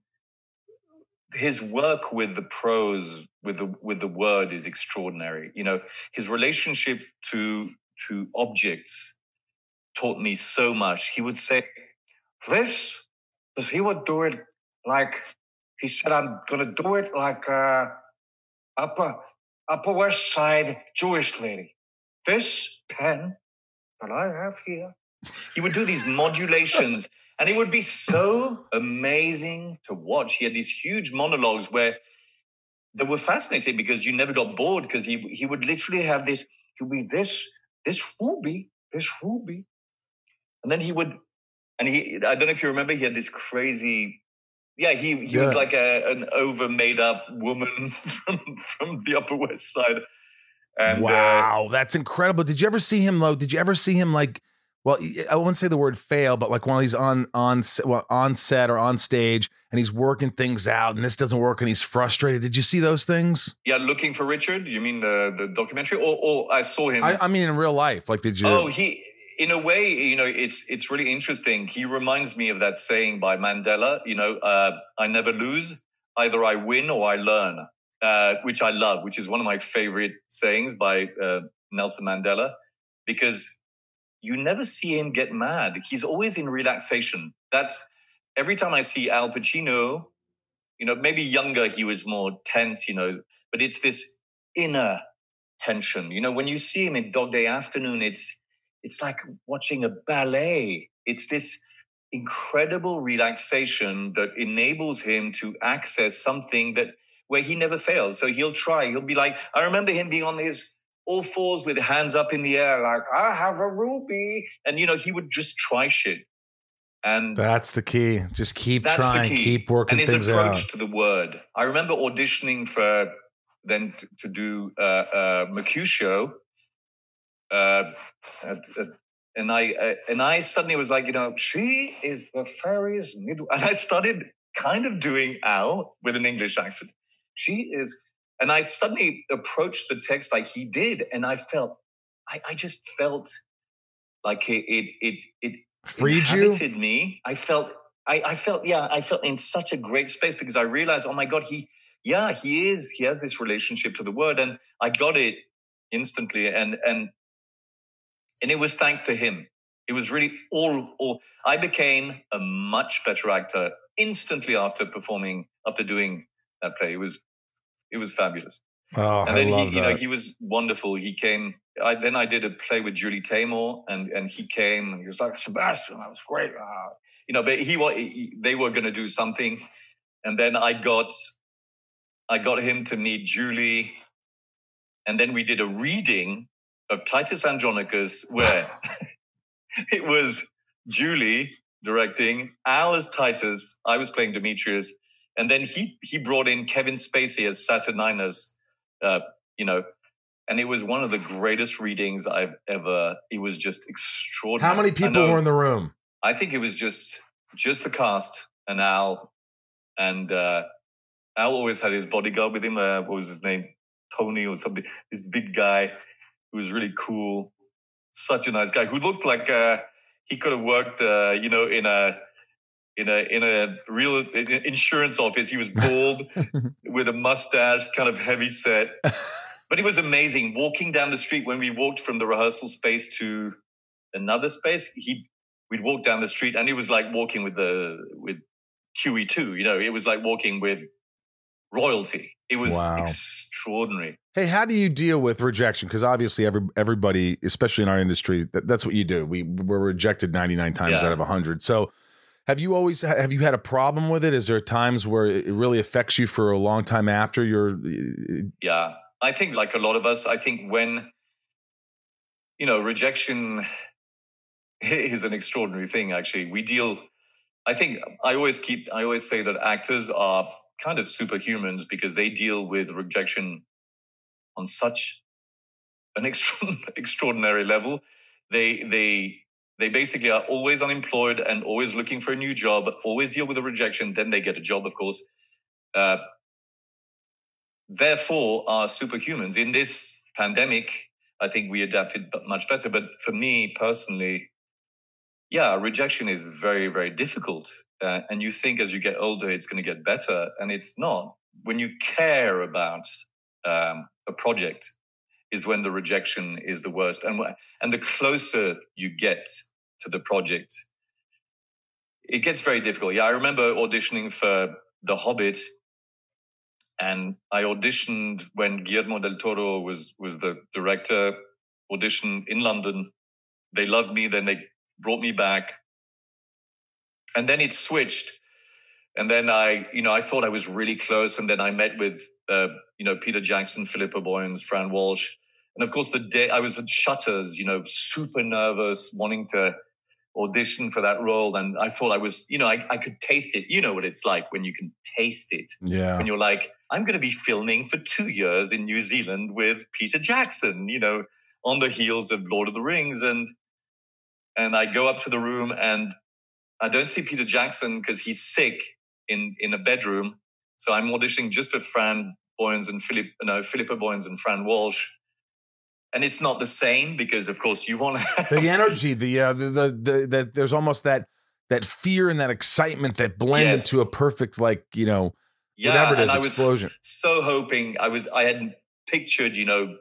His work with the prose, with the with the word, is extraordinary. You know, his relationship to to objects taught me so much. He would say this, because he would do it like he said, "I'm going to do it like uh, upper upper West Side Jewish lady." this pen that I have here. He would do these modulations, and it would be so amazing to watch. He had these huge monologues where they were fascinating because you never got bored, because he he would literally have this, he would be this, this ruby, this ruby. And then he would, and he, I don't know if you remember, he had this crazy, yeah, he, he Yeah. was like a, an over made up woman from, from the Upper West Side. And, wow, uh, that's incredible. Did you ever see him, though? Did you ever see him like, well, I wouldn't say the word fail, but like when he's on on well, on set or on stage and he's working things out and this doesn't work and he's frustrated. Did you see those things? Yeah, Looking for Richard. You mean the the documentary, or, or I saw him? I, I mean, in real life, like, did you? Oh, he. In a way, you know, it's it's really interesting. He reminds me of that saying by Mandela. You know, uh, I never lose. Either I win or I learn, uh, which I love. Which is one of my favorite sayings by uh, Nelson Mandela, because you never see him get mad. He's always in relaxation. That's every time I see Al Pacino, you know, maybe younger, he was more tense, you know, but it's this inner tension. You know, when you see him in Dog Day Afternoon, it's it's like watching a ballet. It's this incredible relaxation that enables him to access something that where he never fails. So he'll try. He'll be like, I remember him being on his all fours with hands up in the air, like, I have a ruby. And, you know, he would just try shit. And that's the key. Just keep that's trying, the key. keep working things out. And his things approach out. to the word. I remember auditioning for then to, to do uh, uh, Mercutio. Uh, at, at, and I uh, and I suddenly was like, you know, she is the fairy's midwife. And I started kind of doing Al with an English accent. She is... And I suddenly approached the text like he did, and I felt, I, I just felt like it, it, it, it freed inhabited you? me. I felt, I, I felt, yeah, I felt in such a great space because I realized, oh my God, he, yeah, he is, he has this relationship to the word, and I got it instantly, and and and it was thanks to him. It was really all, all. I became a much better actor instantly after performing, after doing that play. It was. It was fabulous. Oh, and then I love he, you that. know, he was wonderful. He came. I, then I did a play with Julie Taymor, and and he came. And he was like, Sebastian, that was great. Ah. You know, but he, he they were going to do something, and then I got, I got him to meet Julie, and then we did a reading of Titus Andronicus, where it was Julie directing, Al as Titus, I was playing Demetrius. And then he he brought in Kevin Spacey as Saturninus, uh, you know, and it was one of the greatest readings I've ever. It was just extraordinary. How many people were in the room? I think it was just just the cast and Al, and uh, Al always had his bodyguard with him. Uh, what was his name? Tony or something. This big guy who was really cool, such a nice guy who looked like uh, he could have worked, uh, you know, in a. In a in a real insurance office. He was bald with a mustache, kind of heavy set. But it was amazing. Walking down the street, when we walked from the rehearsal space to another space, he we'd walk down the street, and it was like walking with the with Q E two. You know, it was like walking with royalty. It was wow. extraordinary. Hey, how do you deal with rejection? Because obviously, every everybody, especially in our industry, that, that's what you do. We we're rejected ninety-nine times Yeah. out of one hundred. So. Have you always have you had a problem with it? Is there times where it really affects you for a long time after you're? Yeah, I think like a lot of us, I think when, you know, rejection is an extraordinary thing. Actually, we deal. I think I always keep. I always say that actors are kind of superhumans because they deal with rejection on such an extra, extraordinary level. They they. They basically are always unemployed and always looking for a new job, always deal with a rejection. Then they get a job, of course. Uh, therefore, are superhumans. In this pandemic, I think we adapted much better. But for me personally, yeah, rejection is very, very difficult. Uh, and you think as you get older, it's going to get better. And it's not. When you care about um, a project is when the rejection is the worst. And, and the closer you get to the project, it gets very difficult. Yeah, I remember auditioning for The Hobbit, and I auditioned when Guillermo del Toro was was the director, audition in London. They loved me. Then they brought me back. And then it switched. And then I, you know, I thought I was really close. And then I met with, uh, you know, Peter Jackson, Philippa Boyens, Fran Walsh. And of course, the day I was at Shutters, you know, super nervous, wanting to audition for that role. And I thought I was, you know, I, I could taste it. You know what it's like when you can taste it. Yeah. When you're like, I'm going to be filming for two years in New Zealand with Peter Jackson, you know, on the heels of Lord of the Rings. And, and I go up to the room and I don't see Peter Jackson because he's sick in, in a bedroom. So I'm auditioning just with Fran Boyens and Philip, no, Philippa Boyens and Fran Walsh. And it's not the same because, of course, you want to the energy, the, uh, the, the, the, the, there's almost that, that fear and that excitement that blend Yes. into a perfect, like, you know, yeah, whatever it is, and I was explosion. so hoping I was, I had pictured, you know,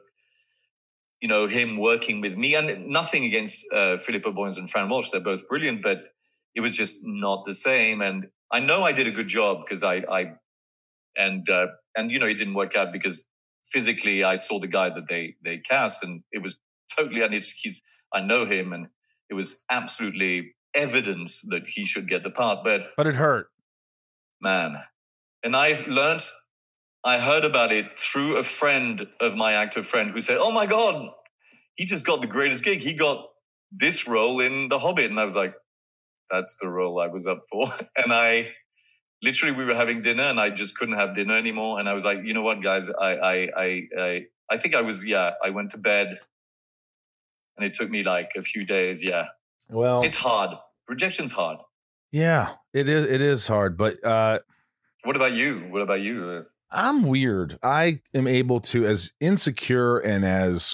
you know, him working with me, and nothing against uh, Philippa Boyens and Fran Walsh. They're both brilliant, but it was just not the same. And I know I did a good job because I, I, and, uh, and, you know, it didn't work out because physically I saw the guy that they, they cast, and it was totally, and it's, he's, I know him, and it was absolutely evidence that he should get the part, but, But it hurt. man. And I learned, I heard about it through a friend of my actor friend who said, oh my God, he just got the greatest gig. He got this role in The Hobbit. And I was like, that's the role I was up for. And I literally, we were having dinner and I just couldn't have dinner anymore. And I was like, you know what, guys, I, I, I, I, I think I was, yeah, I went to bed and it took me like a few days. Yeah. Well, It's hard. Rejection's hard. yeah, it is. It is hard, but, uh, What about you? What about you? I'm weird. I am able to, as insecure and as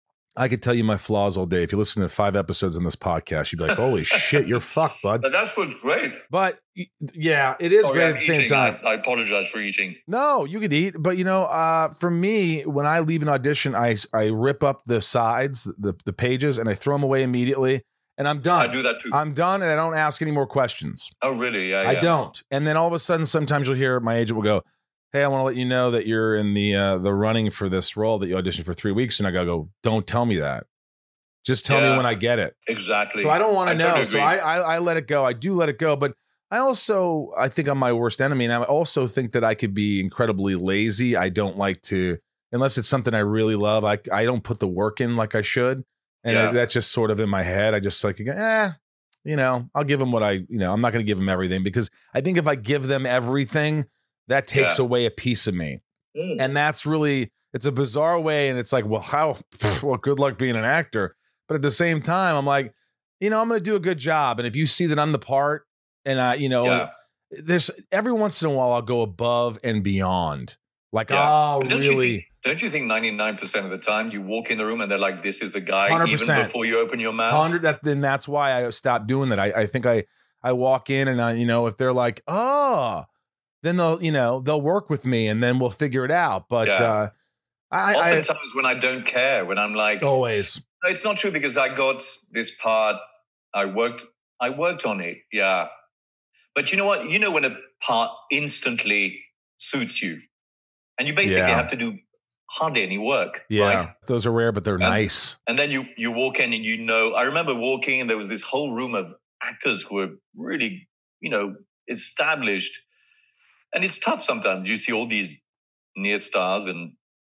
I could tell you my flaws all day. If you listen to five episodes in this podcast, you'd be like, holy shit, you're fucked, bud. But that's what's great. But yeah, it is Sorry, great I'm at the same eating. time. I, I apologize for eating. No, you could eat, but you know, uh, for me, when I leave an audition, I I rip up the sides, the the pages, and I throw them away immediately, and I'm done. I do that too. I'm done, and I don't ask any more questions. oh, really? Yeah, I yeah. don't. And then all of a sudden, sometimes you'll hear my agent will go, "Hey, I want to let you know that you're in the uh, the running for this role that you auditioned for three weeks," and I gotta go, "Don't tell me that. Just tell Yeah. me when I get it." Exactly. So I don't want to I know. totally So agree. I, I I let it go. I do let it go, but I also I think I'm my worst enemy, and I also think that I could be incredibly lazy. I don't like to, unless it's something I really love. I I don't put the work in like I should, and Yeah. I, that's just sort of in my head. I just like, eh, you know, I'll give them what I, you know, I'm not going to give them everything because I think if I give them everything, that takes Yeah. away a piece of me, Mm. and that's really it's a bizarre way. And it's like, well, how? Well, good luck being an actor. But at the same time, I'm like, you know, I'm going to do a good job. And if you see that I'm the part and I, you know, Yeah. there's every once in a while I'll go above and beyond. Like, Yeah. oh, Don't you really? think- Don't you think ninety-nine percent of the time you walk in the room and they're like, this is the guy, one hundred even percent. before you open your mouth? Hundred. That then that's why I stopped doing that. I, I think I I walk in and I, you know, if they're like, oh, then they'll, you know, they'll work with me and then we'll figure it out. But Yeah. uh, I, I Oftentimes when I don't care, when I'm like, always. no, it's not true because I got this part. I worked, I worked on it. Yeah. But you know what? You know, when a part instantly suits you and you basically Yeah. have to do hardly any work. Yeah, Right? those are rare, but they're And- nice. And then you, you walk in and you know, I remember walking and there was this whole room of actors who were really, you know, established. And it's tough sometimes. You see all these near stars and,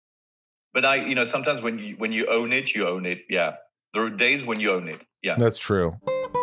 but I, you know, sometimes when you, when you own it, you own it. Yeah. There are days when you own it. Yeah. That's true.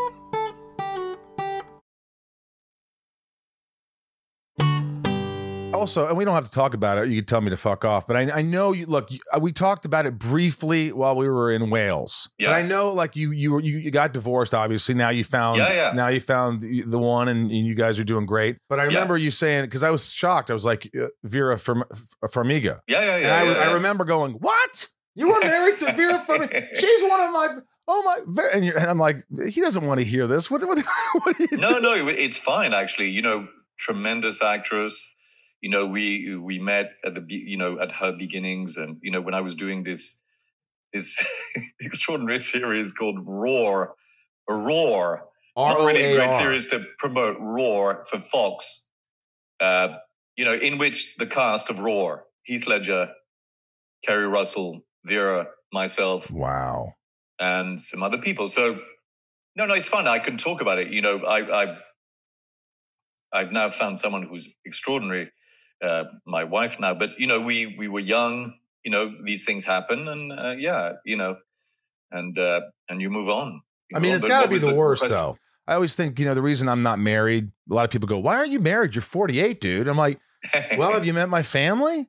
Also, and we don't have to talk about it. You can tell me to fuck off, but I, I know you. Look, you, we talked about it briefly while we were in Wales. Yeah. But I know, like you, you, you, you got divorced. Obviously, now you found. Yeah, yeah. Now you found the the one, and, and you guys are doing great. But I remember you saying, because I was shocked. I was like, uh, Vera Farm- Farmiga. Yeah. Yeah. And Yeah. I, yeah, I yeah. remember going, "What? You were married to Vera Farmiga? She's one of my oh my." Ver-" And, you're, and I'm like, he doesn't want to hear this. What? What? What are you No, doing? no, it's fine actually. You know, tremendous actress. You know, we we met at the be- you know at her beginnings, and you know when I was doing this this extraordinary series called Roar, Roar, R not O really a A great R. series to promote, Roar for Fox. Uh, you know, in which the cast of Roar, Heath Ledger, Kerry Russell, Vera, myself. Wow. And some other people. So, no, no, it's fun. I can talk about it. You know, I, I, I've now found someone who's extraordinary, uh, my wife now. But, you know, we we were young, you know, these things happen. And, uh, yeah, you know, and uh, and you move on. You I mean, on. it's But got to what be was the, the worst, question? though. I always think, you know, the reason I'm not married, a lot of people go, why aren't you married? You're forty-eight, dude. I'm like, well, have you met my family?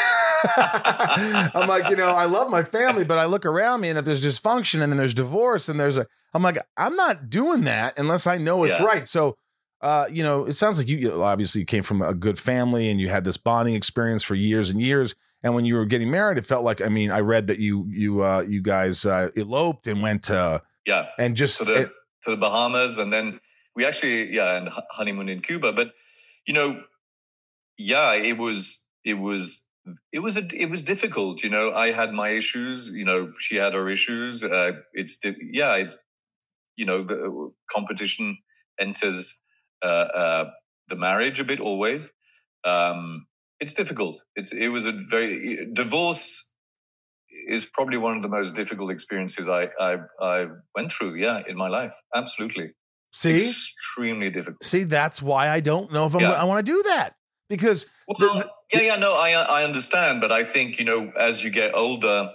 I'm like, you know, I love my family, but I look around me and if there's dysfunction and then there's divorce and there's a, I'm like, I'm not doing that unless I know it's Yeah. right. So, uh, you know, it sounds like you, you obviously came from a good family and you had this bonding experience for years and years. And when you were getting married, it felt like, I mean, I read that you, you, uh, you guys uh, eloped and went to, Yeah. and just, to the it- to the Bahamas, and then we actually yeah, and hu- honeymoon in Cuba. But you know, yeah, it was it was it was a, it was difficult. You know, I had my issues. You know, she had her issues. Uh, it's di- yeah, it's you know, the competition enters uh, uh, the marriage a bit always. Um, it's difficult. It's it was a very divorce is probably one of the most difficult experiences I I, I went through. Yeah, in my life, absolutely. see, Extremely difficult. see, that's why I don't know if I'm, Yeah. I want to do that because Well, the- the- yeah, yeah, no, I I understand, but I think you know, as you get older,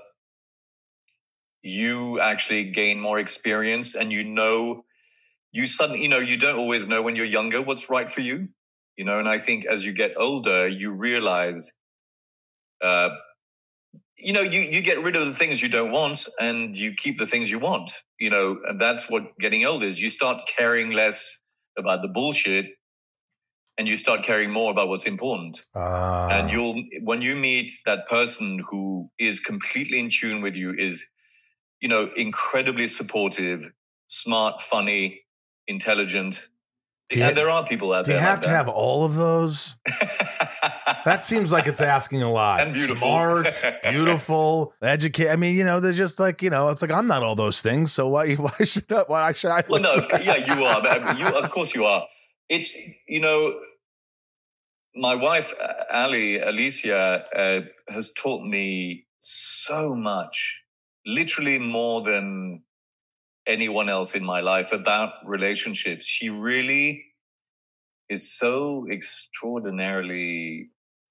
you actually gain more experience, and you know, you suddenly, you know, you don't always know when you're younger what's right for you, you know, and I think as you get older, you realize, uh, you know, you you get rid of the things you don't want, and you keep the things you want, you know, and that's what getting old is. You start caring less about the bullshit, and you start caring more about what's important. uh, And you'll, when you meet that person who is completely in tune with you, is, you know, incredibly supportive, smart, funny, intelligent. Do you- and there are people out do you there. have to have all of those? That seems like it's asking a lot. And beautiful. Smart, beautiful, educate. I mean, you know, they're just like, you know, it's like I'm not all those things. So why? Why should I? Why should I? Well, no, yeah, you are. But I mean, you, of course, you are. It's, you know, my wife, Ali, Alicia, uh, has taught me so much, literally more than anyone else in my life about relationships. She really is so extraordinarily,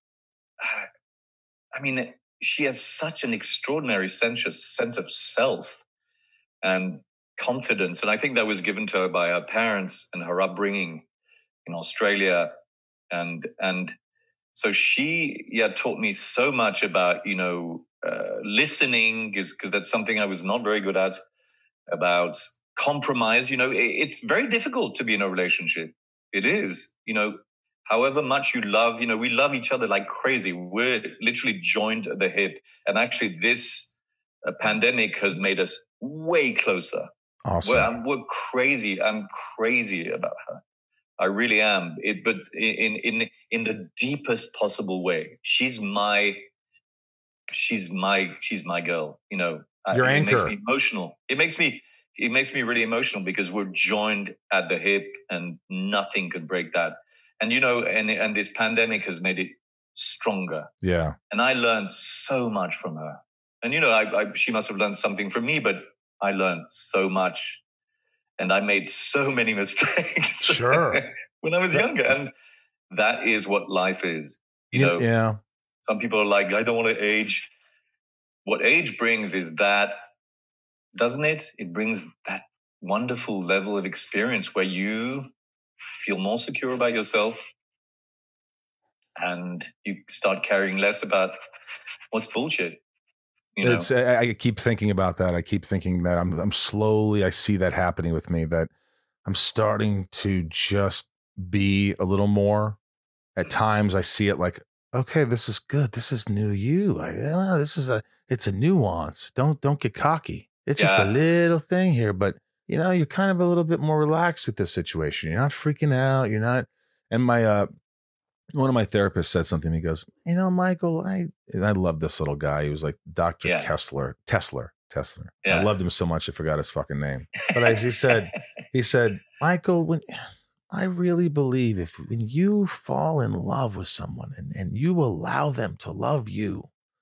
I mean, she has such an extraordinary sense of, sense of self and confidence. And I think that was given to her by her parents and her upbringing in Australia. And, and so she, yeah, taught me so much about, you know, uh, listening, because that's something I was not very good at, about compromise. You know, it, it's very difficult to be in a relationship. It is, you know, however much you love, you know, we love each other like crazy. We're literally joined at the hip. And actually this uh, pandemic has made us way closer. Awesome. We're, I'm, we're crazy. I'm crazy about her. I really am. It, but in in in the deepest possible way. She's my, she's my, she's my girl. You know, Your it anchor. makes me emotional. It makes me, it makes me really emotional because we're joined at the hip, and nothing could break that. And you know, and and this pandemic has made it stronger. Yeah. And I learned so much from her. And you know, I, I she must have learned something from me, but I learned so much. And I made so many mistakes. Sure. when I was That- younger. And that is what life is. You You- know, yeah. some people are like, I don't want to age. What age brings is that, doesn't it? It brings that wonderful level of experience where you feel more secure about yourself and you start caring less about what's bullshit. You know? It's I, I keep thinking about that. I keep thinking that I'm I'm slowly I see that happening with me, that I'm starting to just be a little more. At times I see it like, okay, this is good. This is new you. I, well, this is a it's a nuance. Don't don't get cocky. It's just a Yeah. little thing here, but you know, you're kind of a little bit more relaxed with this situation. You're not freaking out. You're not. And my uh one of my therapists said something. He goes, you know, Michael, I and I love this little guy. He was like Doctor Yeah. Kessler, Tesler, Tesler. I Yeah. loved him so much I forgot his fucking name. But I, he said, he said, Michael, when I really believe if when you fall in love with someone and, and you allow them to love you,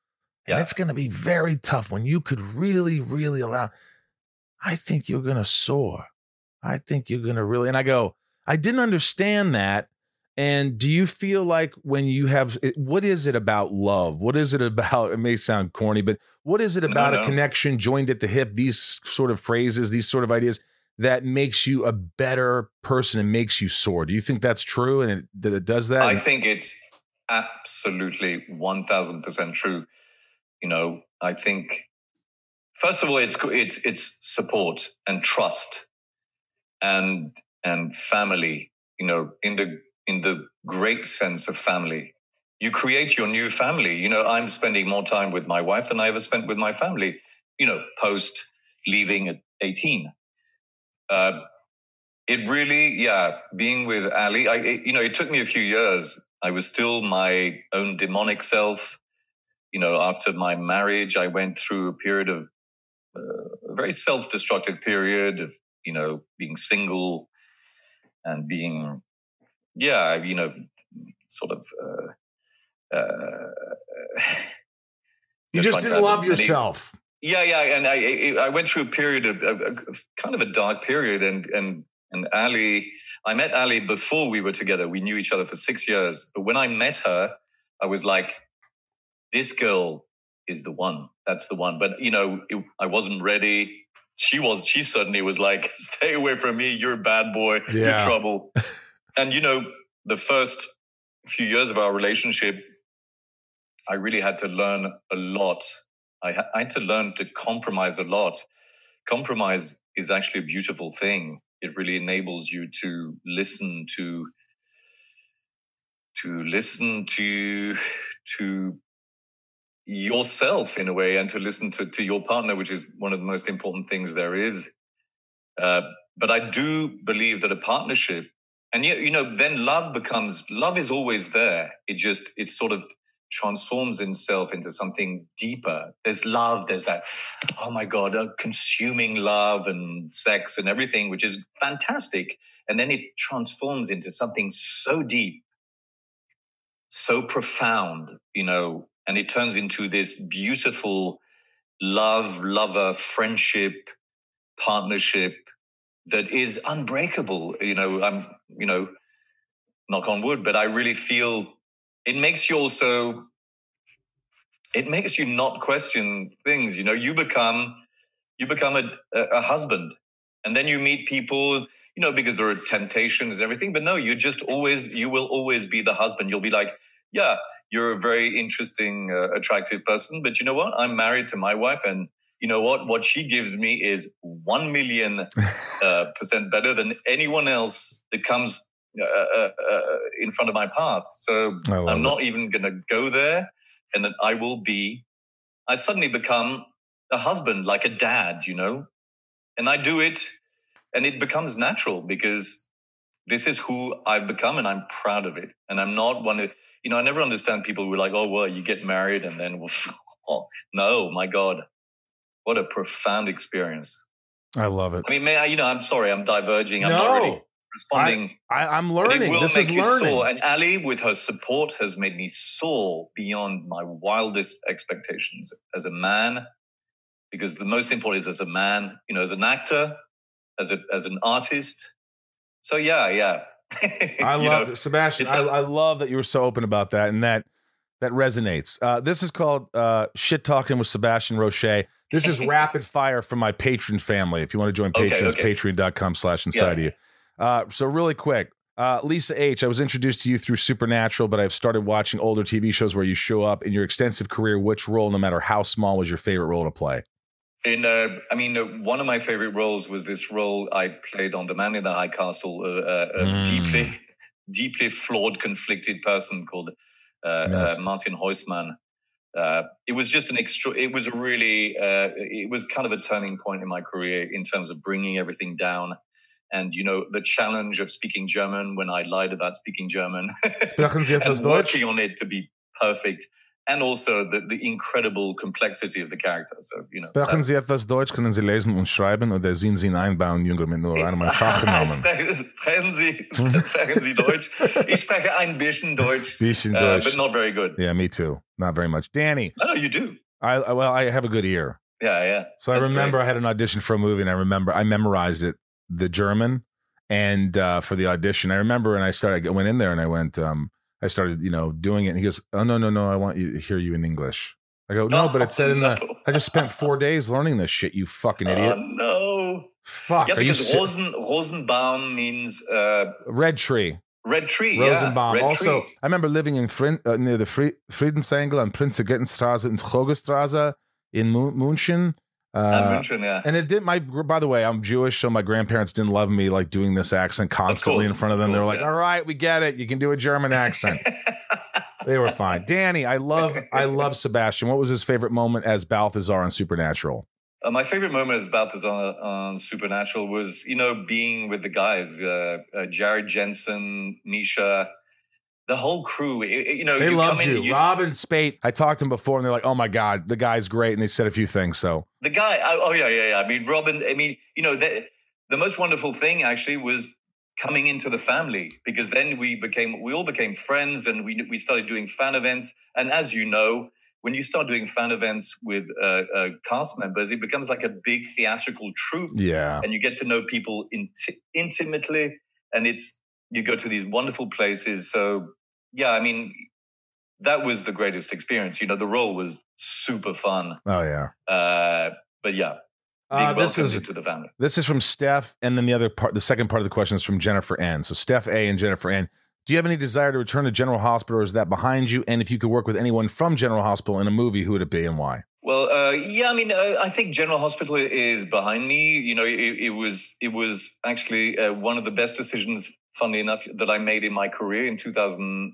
And Yeah. it's going to be very tough when you could really, really allow. I think you're going to soar. I think you're going to really. And I go, I didn't understand that. And do you feel like when you have, what is it about love? What is it about, it may sound corny, but what is it about No, a no. connection joined at the hip, these sort of phrases, these sort of ideas that makes you a better person and makes you soar? Do you think that's true and it, that it does that? I think it's absolutely one thousand percent true. You know, I think, first of all, it's it's it's support and trust and and family, you know, in the in the great sense of family. You create your new family. You know, I'm spending more time with my wife than I ever spent with my family, you know, post leaving at eighteen. Uh, it really, yeah, being with Ali, I, it, you know, it took me a few years. I was still my own demonic self. You know, after my marriage, I went through a period of uh, a very self-destructive period of, you know, being single and being, yeah, you know, sort of. Uh, uh, you just just trying to didn't have love as many- yourself. Yeah, yeah, and I I went through a period of, of, of kind of a dark period, and and and Ali, I met Ali before we were together. We knew each other for six years, but when I met her, I was like, this girl is the one. That's the one. But you know, it, I wasn't ready. She was. She certainly was like, stay away from me. You're a bad boy. Yeah. You're trouble. And you know, the first few years of our relationship, I really had to learn a lot. I, ha- I had to learn to compromise a lot. Compromise is actually a beautiful thing. It really enables you to listen to, to listen to, to yourself in a way, and to listen to, to your partner, which is one of the most important things there is. Uh, but I do believe that a partnership, and yet, you know, then love becomes, love is always there. It just, it sort of transforms itself into something deeper. There's love, there's that, oh my God, uh, consuming love and sex and everything, which is fantastic. And then it transforms into something so deep, so profound, you know, and it turns into this beautiful love, lover, friendship, partnership that is unbreakable. You know, I'm, you know, knock on wood, but I really feel it makes you also, it makes you not question things. You know, you become, you become a, a husband, and then you meet people, you know, because there are temptations and everything, but no, you just always, you will always be the husband. You'll be like, yeah, you're a very interesting, uh, attractive person, but you know what? I'm married to my wife, and you know what? What she gives me is one million uh, percent better than anyone else that comes uh, uh, uh, in front of my path. So I'm not it. even going to go there, and then I will be, I suddenly become a husband, like a dad, you know, and I do it, and it becomes natural because this is who I've become, and I'm proud of it. And I'm not one of, you know, I never understand people who are like, oh, well, you get married and then, oh, no, my God, what a profound experience. I love it. I mean, may I, you know, I'm sorry, I'm diverging. I'm no, not really responding. I, I, I'm learning. This is learning. Soar. And Ali, with her support, has made me soar beyond my wildest expectations as a man, because the most important is as a man, you know, as an actor, as a as an artist. So, yeah, yeah. I love know, it. Sebastian. I, I love that you were so open about that, and that that resonates. Uh, this is called uh, Shit Talking with Sebastian Roche. This is rapid fire from my patron family. If you want to join Patreon, it's okay. patreon.com slash inside of you. Uh, so really quick, uh, Lisa H., I was introduced to you through Supernatural, but I've started watching older T V shows where you show up. In your extensive career, which role, no matter how small, was your favorite role to play? In, uh, I mean, uh, one of my favorite roles was this role I played on The Man in the High Castle, uh, a mm. deeply, deeply flawed, conflicted person called uh, uh, Martin Heusmann. Uh, it was just an extra, it was a really, uh, it was kind of a turning point in my career in terms of bringing everything down. And, you know, the challenge of speaking German when I lied about speaking German Sprechen Sie etwas and working on it to be perfect. And also the, the incredible complexity of the character. So, you know, Sprechen Sie etwas Deutsch, können Sie lesen und schreiben, oder sind Sie einbauen, Jünger, mit nur einem Fachnamen? Sprechen Sie, sprechen Sie Deutsch? Ich spreche ein bisschen Deutsch. Bisschen Deutsch. Uh, but not very good. Yeah, me too. Not very much. Danny. No, no, you do. I, I well, I have a good ear. Yeah, yeah. So That's I remember great. I had an audition for a movie, and I remember I memorized it, the German, and uh, for the audition, I remember, and I started, I went in there, and I went, um, I started, you know, doing it, and he goes, "Oh no, no, no, I want you to hear you in English." I go, "No, Oh, but it said in no. the, I just spent four days learning this shit, you fucking idiot." Oh no! Fuck, Yeah, are you because si- Rosen Rosenbaum means uh, red tree? red tree. Rosenbaum. Yeah, red Also, tree. I remember living in Frin- uh, near the Fri- Friedensengel and Prinzregentenstraße and Hogestraße in Mu- München. Uh, and München, yeah. And it did my, by the way, I'm Jewish, so my grandparents didn't love me like doing this accent constantly course, in front of of them. They were course, like, yeah. all right, we get it. You can do a German accent. They were fine. Danny, I love, I love Sebastian. What was his favorite moment as Balthazar on Supernatural? Uh, my favorite moment as Balthazar on, on Supernatural was, you know, being with the guys, uh, uh, Jared Jensen, Misha, the whole crew. It, it, you know, They you loved come in, you. Robin Spate. I talked to him before, and they're like, oh my God, the guy's great. And they said a few things. So The guy, oh, oh yeah, yeah, yeah. I mean, Robin, I mean, you know, the, the most wonderful thing actually was coming into the family, because then we became, we all became friends, and we we started doing fan events. And as you know, when you start doing fan events with uh, uh, cast members, it becomes like a big theatrical troupe, yeah. and you get to know people inti- intimately, and it's, you go to these wonderful places. So yeah, I mean, that was the greatest experience. You know, the role was super fun. Oh yeah. Uh, but yeah, being Uh, this welcomed is into the family. this is from Steph, and then the other part, the second part of the question is from Jennifer N. So Steph A and Jennifer N. Do you have any desire to return to General Hospital, or is that behind you? And if you could work with anyone from General Hospital in a movie, who would it be and why? Well, uh, yeah, I mean, uh, I think General Hospital is behind me. You know, it, it was it was actually uh, one of the best decisions, funnily enough, that I made in my career in two thousand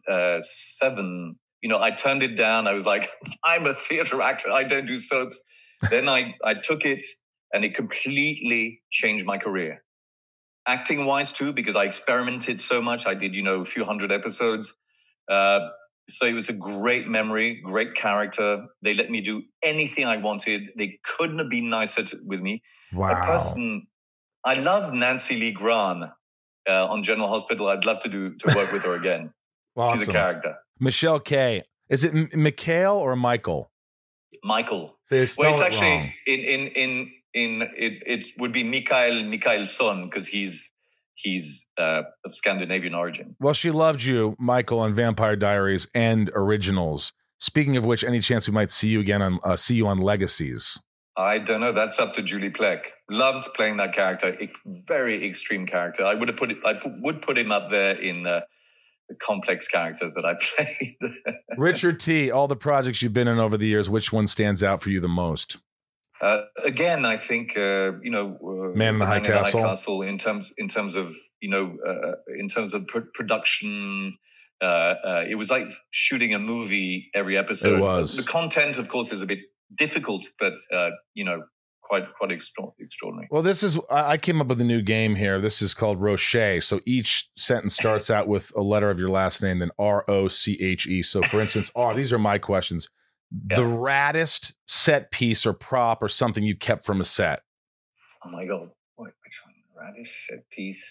seven. You know, I turned it down. I was like, I'm a theater actor. I don't do soaps. Then I, I took it, and it completely changed my career. Acting wise too, because I experimented so much. I did, you know, a few hundred episodes. Uh, so it was a great memory, great character. They let me do anything I wanted. They couldn't have been nicer to, with me. Wow. A person, I love Nancy Lee Grahn uh, on General Hospital. I'd love to do to work with her again. Awesome. She's a character. Michelle K. Is it M- Mikhail or Michael? Michael. They spell Well, it's it actually wrong. in in in in it. It would be Mikhail Mikhailson, because he's he's uh, of Scandinavian origin. Well, she loved you, Michael, on Vampire Diaries and Originals. Speaking of which, any chance we might see you again on uh, see you on Legacies? I don't know. That's up to Julie Plec. Loved playing that character. E- very extreme character. I would have put it. I put, would put him up there in uh, the complex characters that I played. Richard T. All the projects you've been in over the years, which one stands out for you the most? Uh, again, I think uh, you know, uh, Man in the High Castle. Castle in terms in terms of you know uh, in terms of pr- production. Uh, uh, it was like shooting a movie every episode. It was. The content, of course, is a bit difficult, but uh, you know, quite quite extra- extraordinary. Well, this is, I I came up with a new game here. This is called Rocher. So each sentence starts out with a letter of your last name, then R O C H E. So for instance, R, these are my questions. Yeah. The raddest set piece or prop or something you kept from a set. Oh my god! Wait, which one? Radish set piece.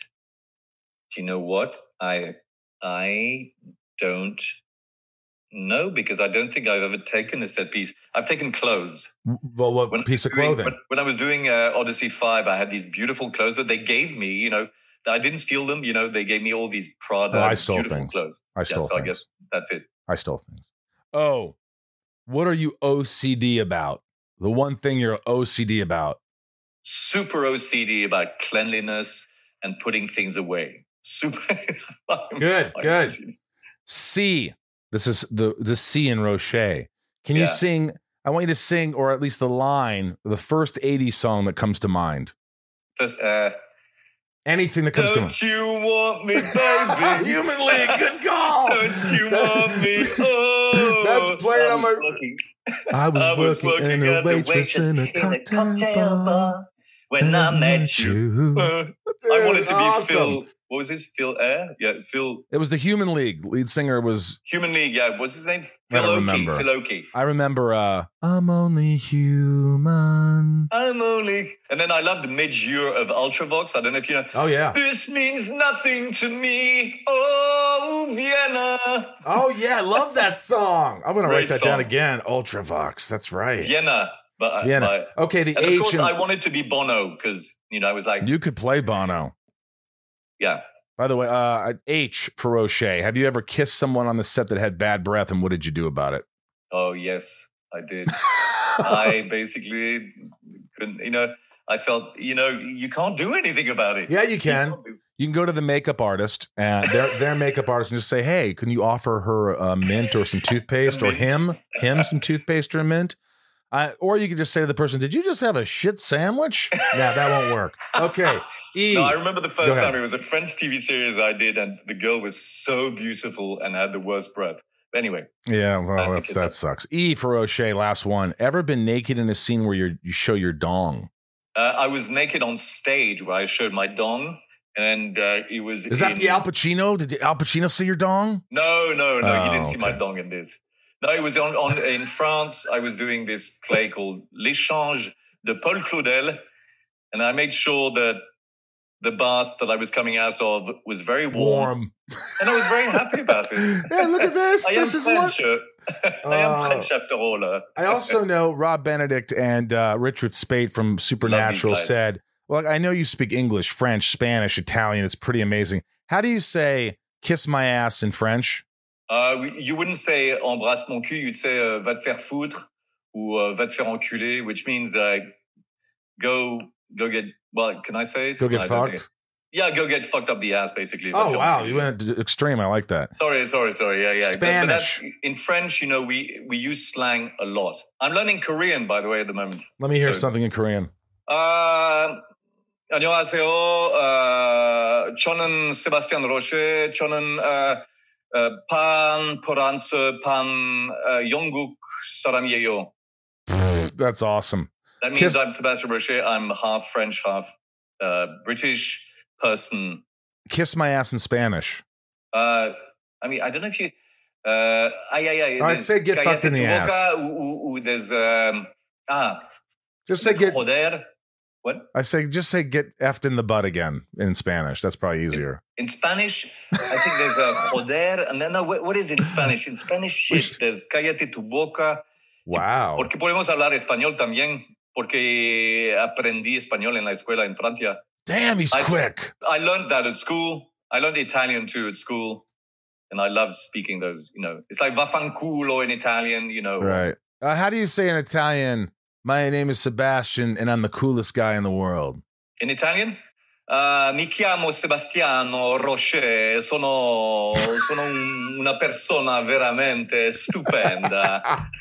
Do you know what? I I don't know, because I don't think I've ever taken a set piece. I've taken clothes. Well, what When- piece of doing- clothing? When, when I was doing uh, Odyssey five, I had these beautiful clothes that they gave me. You know, I didn't steal them. You know, they gave me all these Prada Oh, I stole beautiful things. clothes. I stole yeah, so things. I guess that's it. I stole things. Oh, what are you O C D about? The one thing you're O C D about. Super O C D about cleanliness and putting things away. Super. Good, I'm good. O C D. C. This is the the C in Rocher. Can you Yeah. sing? I want you to sing, or at least the line, the first eighties song that comes to mind. First, uh, Anything that comes to mind. don't you want me, baby? Human League, good call. Don't you want me? Oh, That's playing I on was my- working- I was, I was working, working in a as a waitress in a cocktail, bar. when I met you. Uh, I Dude, wanted to be awesome. Phil. What was this? Phil Air? Yeah, Phil. It was the Human League. Lead singer was, Human League. Yeah, what's his name? I Phil don't Oakey. remember. Phil Oakey. I remember, uh, I'm only human. I'm only. And then I loved Midge Ure of Ultravox. I don't know if you know. Oh, yeah. This means nothing to me. Oh. Oh, Vienna. Oh, yeah. I love that song. I'm going to Great write that song. down again. Ultravox. That's right. Vienna. But, Vienna. But, okay, the and H. of course, in- I wanted to be Bono because, you know, I was like, you could play Bono. yeah. By the way, uh, H for Roche. Have you ever kissed someone on the set that had bad breath, and what did you do about it? Oh, yes, I did. I basically couldn't, you know, I felt, you know, you can't do anything about it. Yeah, you can. can't do- You can go to the makeup artist and their their makeup artist and just say, "Hey, can you offer her a mint or some toothpaste, or Mint. him him some toothpaste or mint?" Uh, or you could just say to the person, "Did you just have a shit sandwich?" Nah, that won't work. Okay, E. No, I remember the Go first ahead. time it was a French T V series I did, and the girl was so beautiful and had the worst breath. But anyway, Yeah, I well, think that's, it's that a- sucks. E for O'Shea, last one. Ever been naked in a scene where you're, you show your dong? uh, I was naked on stage where I showed my dong, and uh, it was. Is that in- the Al Pacino? Did Al Pacino see your dong? No, no, no. Oh, you didn't see my okay. dong in this. No, it was on, on in France. I was doing this play called L'Échange de Paul Claudel, and I made sure that the bath that I was coming out of was very warm, Warm. and I was very happy about it. Hey, look at this. I am This is what. French. uh, I Oh. am French after all. uh. I also know Rob Benedict and uh, Richard Spate from Supernatural guys. said, well, I know you speak English, French, Spanish, Italian. It's pretty amazing. How do you say kiss my ass in French? Uh, we- you wouldn't say embrasse mon cul, you'd say uh, va te faire foutre ou uh, va te faire enculer, which means uh, go go get, well, can I say it? Go get I don't think fucked? it- Yeah, go get fucked up the ass, basically. Va te Oh, faire wow. enculer. You went to extreme. I like that. Sorry, sorry, sorry. Yeah, yeah. But- But, Spanish. that's, in French, you know, we, we use slang a lot. I'm learning Korean, by the way, at the moment. Let me hear So- something in Korean. Uh, 안녕하세요. Uh, 저는 세바스찬 로셰. 저는 uh, uh, 반 프랑스, 반 uh, 영국 사람이에요. That's awesome. That means Kiss- I'm Sebastian Rocher. I'm half French, half uh, British person. Kiss my ass in Spanish. Uh, I mean, I don't know if you. Uh, ay, ay, ay, I'd there's say get fucked in the cállate tu ass. boca, ou- ou- ou there's um, ah, Just say there's get. joder. What I say just say get effed in the butt again in Spanish. That's probably easier. in Spanish? I think there's a joder, and then no, what, what is it in Spanish? In Spanish, shit. There's cállate tu boca. Wow. Porque podemos hablar español también, porque aprendí español en la escuela en Francia. Damn, he's I- quick. I learned that at school. I learned Italian too at school. And I love speaking those, you know, it's like vaffanculo in Italian, you know. Right. Uh, how do you say in Italian, my name is Sebastian and I'm the coolest guy in the world? In Italian? Uh, mi chiamo Sebastiano Rocher, sono, sono un- una persona veramente stupenda.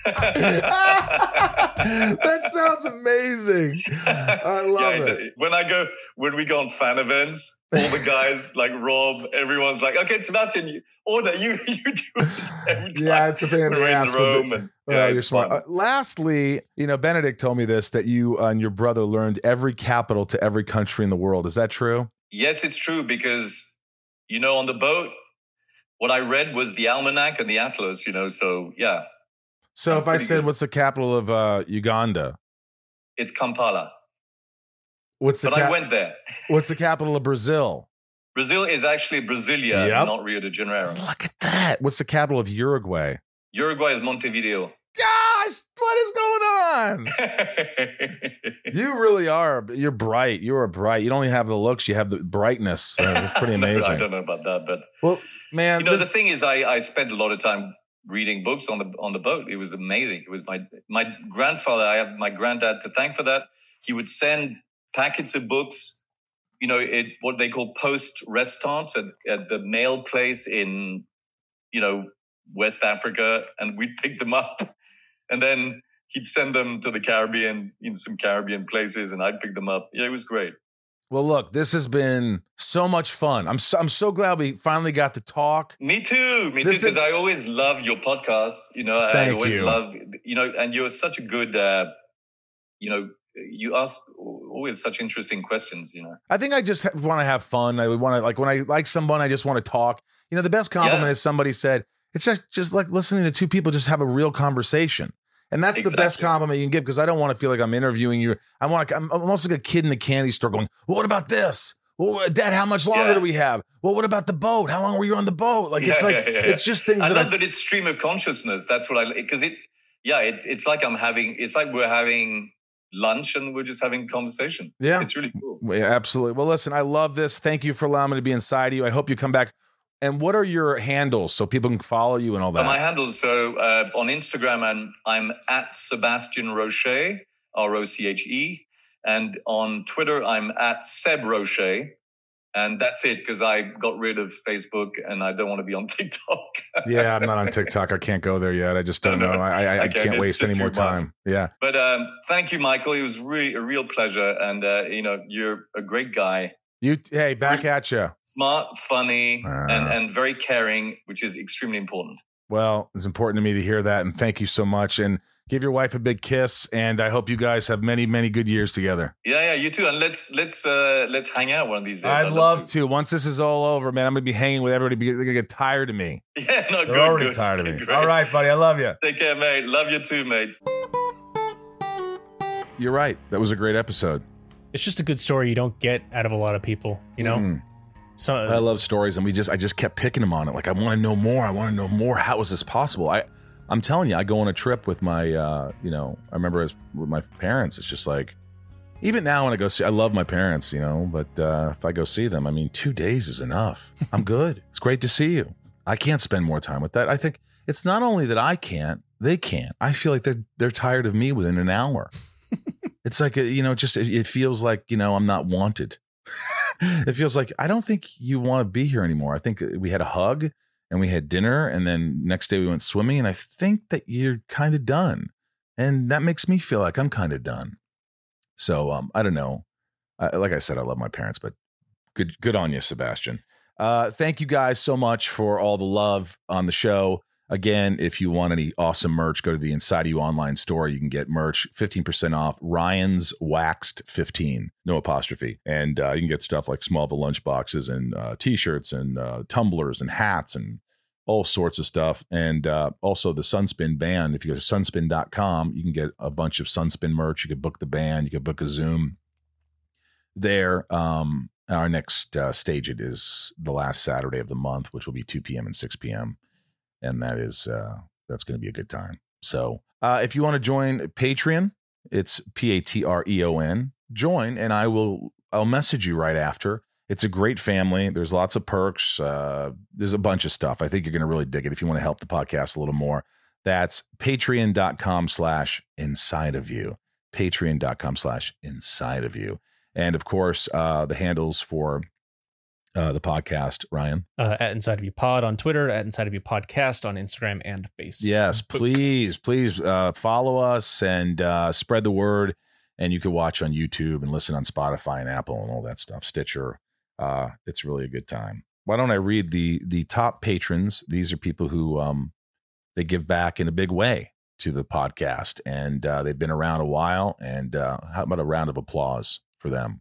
That sounds amazing. I love Yeah, it. When I go, when we go on fan events, all the guys like Rob, everyone's like, okay, Sebastian, you order, you you do it every time. Yeah, it's a pain in we're the in ass. the but- room. And, Well, yeah, you're it's smart. fun. Uh, lastly, you know, Benedict told me this, that you and your brother learned every capital to every country in the world. Is that true? Yes, it's true because, you know, on the boat, what I read was the almanac and the atlas, you know, so yeah, So I'm if I pretty said, good. what's the capital of uh, Uganda? it's Kampala. What's the But I cap- went there. What's the capital of Brazil? Brazil is actually Brasilia, Yep. not Rio de Janeiro. Look at that. What's the capital of Uruguay? Uruguay is Montevideo. Gosh, what is going on? You really are. You're bright. You are bright. You don't even have the looks. You have the brightness. Uh, it's pretty No, I amazing. don't know about that, but Well, man, you know, this- the thing is, I, I spent a lot of time reading books on the on the boat. It was amazing. It was my my grandfather. I have my granddad to thank for that. He would send packets of books. You know, it what they call post restaurants at, at the mail place in, you know, West Africa, and we'd pick them up, and then he'd send them to the Caribbean in some Caribbean places, and I'd pick them up. Yeah, it was great. well, look, this has been so much fun. I'm so, I'm so glad we finally got to talk. Me too. Me This too. is- Because I always love your podcast. You know, I Thank always you. love, you know, and you're such a good, uh, you know, you ask always such interesting questions, you know. I think I just ha- want to have fun. I would want to, like, when I like someone, I just want to talk. You know, the best compliment Yeah. is somebody said, it's just, just like listening to two people just have a real conversation. And that's the best Exactly. compliment you can give, because I don't want to feel like I'm interviewing you. I want to, I'm almost like a kid in a candy store going, well, what about this? Well, Dad, how much longer Yeah. do we have? Well, what about the boat? How long were you on the boat? Like, it's Yeah, like, yeah, yeah, yeah. it's just things I that love I, that it's stream of consciousness. That's what I, because it, yeah, it's it's like I'm having, it's like we're having lunch and we're just having conversation. Yeah. It's really cool. yeah, absolutely. Well, listen, I love this. Thank you for allowing me to be inside of you. I hope you come back. And what are your handles so people can follow you and all that? But my handles, so uh, on Instagram, I'm, I'm at Sebastian Roche, R O C H E. And on Twitter, I'm at Seb Roche. And that's it, because I got rid of Facebook and I don't want to be on TikTok. yeah, I'm not on TikTok. I can't go there yet. I just don't No, no. know. I, I, I Okay, can't it's waste just any more too much. time. Yeah. But um, thank you, Michael. It was really a real pleasure. And, uh, you know, you're a great guy. You, hey, back at you. Smart, funny, Ah. and, and very caring, which is extremely important. Well, it's important to me to hear that. And thank you so much. And give your wife a big kiss. And I hope you guys have many, many good years together. Yeah, yeah, you too. And let's let's uh, let's hang out one of these days. I'd love to. Once this is all over, man, I'm going to be hanging with everybody. Because they're going to get tired of me. Yeah, no, They're good, already good. tired of me. Great. All right, buddy. I love you. Take care, mate. Love you too, mate. You're right. That was a great episode. It's just a good story you don't get out of a lot of people, you know? Mm. So I love stories, and we just I just kept picking them on it. Like, I want to know more. I want to know more. How is this possible? I I'm telling you, I go on a trip with my uh, you know, I remember as with my parents. It's just like, even now when I go see, I love my parents, you know, but uh, if I go see them, I mean, two days is enough. I'm good. It's great to see you. I can't spend more time with that. I think it's not only that I can't, they can't. I feel like they're they're tired of me within an hour. It's like, you know, just it, it feels like, you know, I'm not wanted. It feels like I don't think you want to be here anymore. I think we had a hug and we had dinner, and then next day we went swimming, and I think that you're kind of done, and that makes me feel like I'm kind of done. So um, I don't know. I, like I said, I love my parents, but good good on you, Sebastian. Uh, thank you guys so much for all the love on the show. Again, if you want any awesome merch, go to the Inside of You online store. You can get merch fifteen percent off. Ryan's Waxed fifteen, no apostrophe. And uh, you can get stuff like Smallville lunch boxes and uh, t-shirts and uh, tumblers and hats and all sorts of stuff. And uh, also the Sunspin band. If you go to sunspin dot com, you can get a bunch of Sunspin merch. You could book the band. You could book a Zoom there. Um, our next uh, stage it is the last Saturday of the month, which will be two p.m. and six p.m. And that is, uh, that's going to be a good time. So uh, if you want to join Patreon, it's P A T R E O N, join, and I will, I'll message you right after. It's a great family. There's lots of perks. Uh, there's a bunch of stuff. I think you're going to really dig it. If you want to help the podcast a little more, that's patreon dot com slash inside of you, patreon dot com slash inside of you. And of course, uh, the handles for Uh, the podcast, Ryan. uh, at Inside of You Pod on Twitter, at Inside of You Podcast on Instagram and Facebook. Yes, please, please uh, follow us and uh, spread the word. And you can watch on YouTube and listen on Spotify and Apple and all that stuff, Stitcher. Uh, it's really a good time. Why don't I read the the top patrons? These are people who um, they give back in a big way to the podcast, and uh, they've been around a while. And uh, how about a round of applause for them?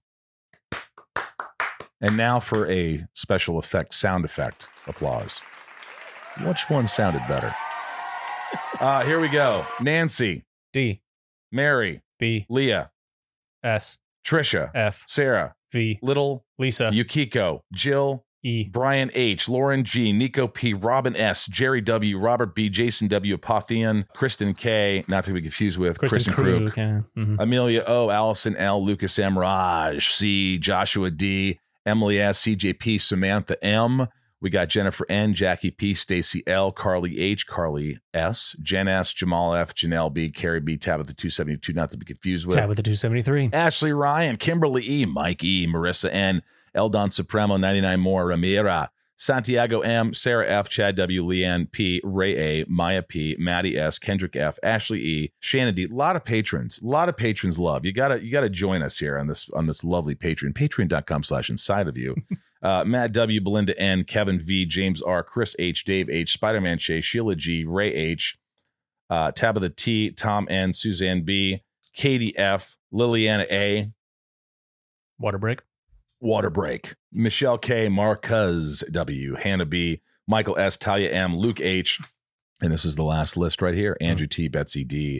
And now for a special effect, sound effect applause. Which one sounded better? Uh, here we go. Nancy, D, Mary, B, Leah, S, Trisha, F, Sarah, V, Little, Lisa, Yukiko, Jill, E, Brian H, Lauren G, Nico P, Robin S, Jerry W, Robert B, Jason W, Apotheon, Kristen K, not to be confused with Kristen, Kristen Krug, Krug. Yeah. Mhm. Amelia O, Allison L, Lucas M, Raj C, Joshua D, Emily S, C J P, Samantha M. We got Jennifer N, Jackie P, Stacy L, Carly H, Carly S, Jen S, Jamal F, Janelle B, Carrie B, Tabitha two seventy-two, not to be confused with Tabitha two seventy-three. Ashley Ryan, Kimberly E, Mike E, Marissa N, Eldon Supremo, ninety-nine more, Ramira, Santiago M, Sarah F, Chad W, Leanne P, Ray A, Maya P, Maddie S, Kendrick F, Ashley E, Shannon D. A lot of patrons, a lot of patrons love. You gotta, you gotta join us here on this, on this lovely Patreon, patreon dot com slash inside of you. Uh, Matt W, Belinda N, Kevin V, James R, Chris H, Dave H, Spider-Man Shay, Sheila G, Ray H, uh, Tabitha T, Tom N, Suzanne B, Katie F, Liliana A, Water break. Water Break, Michelle K, Marcuz W, Hannah B, Michael S, Talia M, Luke H, and this is the last list right here. Andrew T, Betsy D,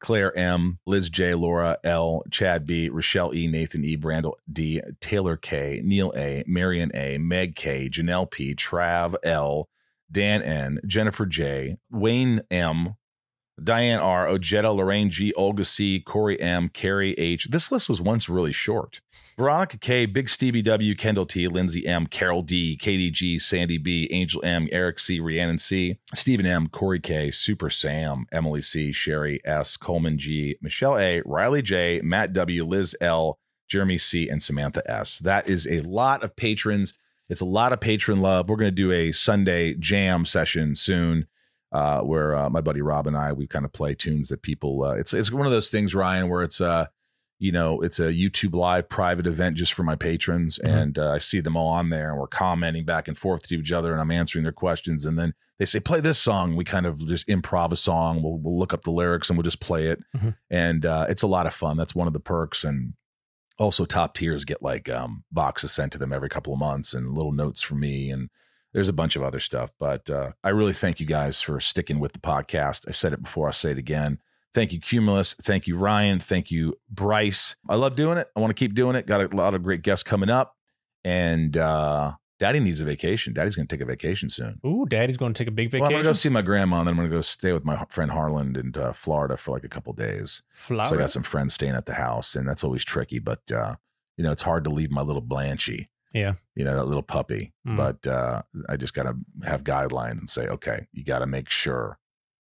Claire M, Liz J, Laura L, Chad B, Rochelle E, Nathan E, Brandel D, Taylor K, Neil A, Marion A, Meg K, Janelle P, Trav L, Dan N, Jennifer J, Wayne M, Diane R, Ojetta, Lorraine G, Olga C, Corey M, Carrie H. This list was once really short. Veronica K, Big Stevie W, Kendall T, Lindsay M, Carol D, Katie G, Sandy B, Angel M, Eric C, Rhiannon C, Stephen M, Corey K, Super Sam, Emily C, Sherry S, Coleman G, Michelle A, Riley J, Matt W, Liz L, Jeremy C, and Samantha S. That is a lot of patrons. It's a lot of patron love. We're going to do a Sunday jam session soon. Uh, where uh, my buddy Rob and I, we kind of play tunes that people, uh, it's it's one of those things, Ryan, where it's, uh, you know, it's a YouTube live private event just for my patrons. Mm-hmm. And uh, I see them all on there and we're commenting back and forth to each other and I'm answering their questions. And then they say, play this song. We kind of just improv a song. We'll, we'll look up the lyrics and we'll just play it. Mm-hmm. And uh, it's a lot of fun. That's one of the perks. And also top tiers get like um, boxes sent to them every couple of months and little notes from me. And there's a bunch of other stuff, but uh, I really thank you guys for sticking with the podcast. I've said it before. I'll say it again. Thank you, Cumulus. Thank you, Ryan. Thank you, Bryce. I love doing it. I want to keep doing it. Got a lot of great guests coming up. And uh, Daddy needs a vacation. Daddy's going to take a vacation soon. Ooh, Daddy's going to take a big vacation. Well, I'm going to go see my grandma, and then I'm going to go stay with my friend Harlan in uh, Florida for like a couple days. Florida? So I got some friends staying at the house, and that's always tricky. But, uh, you know, it's hard to leave my little Blanchie. Yeah. You know, that little puppy. Mm. But uh, I just got to have guidelines and say, okay, you got to make sure,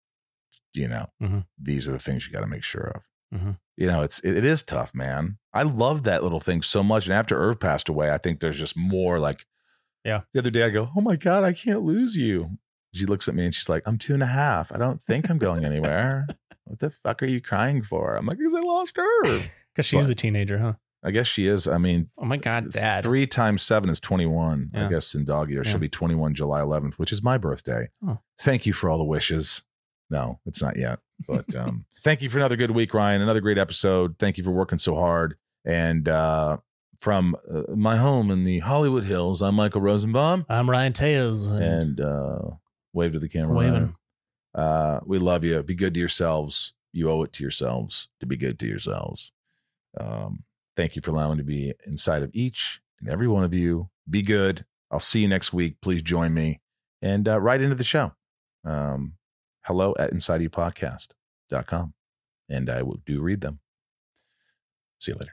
you know, mm-hmm. these are the things you got to make sure of. Mm-hmm. You know, it's, it, it is tough, man. I love that little thing so much. And after Irv passed away, I think there's just more like, yeah. The other day I go, oh my God, I can't lose you. She looks at me and she's like, I'm two and a half. I don't think I'm going anywhere. What the fuck are you crying for? I'm like, because I lost Irv. Because she was a teenager, huh? I guess she is. I mean, oh my God, Dad. Three times seven is twenty-one. Yeah. I guess in dog year, yeah. she'll be twenty-one July eleventh, which is my birthday. Oh. Thank you for all the wishes. No, it's not yet. But um, thank you for another good week, Ryan. Another great episode. Thank you for working so hard. And uh, from uh, my home in the Hollywood Hills, I'm Michael Rosenbaum. I'm Ryan Tejas. And uh, wave to the camera. Waving. Uh, we love you. Be good to yourselves. You owe it to yourselves to be good to yourselves. Um, Thank you for allowing me to be inside of each and every one of you. Be good. I'll see you next week. Please join me and uh, write into the show. Um, hello at inside you podcast dot com. And I will do read them. See you later.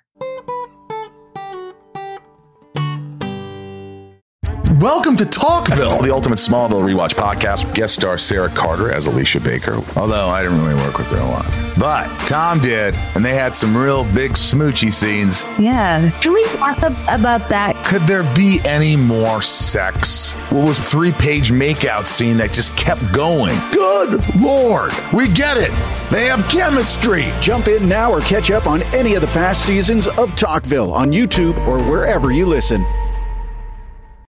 Welcome to Talkville, the ultimate Smallville rewatch podcast. Guest star Sarah Carter as Alicia Baker, although I didn't really work with her a lot. But Tom did, and they had some real big smoochy scenes. Yeah. Can we talk about that? Could there be any more sex? What was a three-page makeout scene that just kept going? Good Lord. We get it. They have chemistry. Jump in now or catch up on any of the past seasons of Talkville on YouTube or wherever you listen.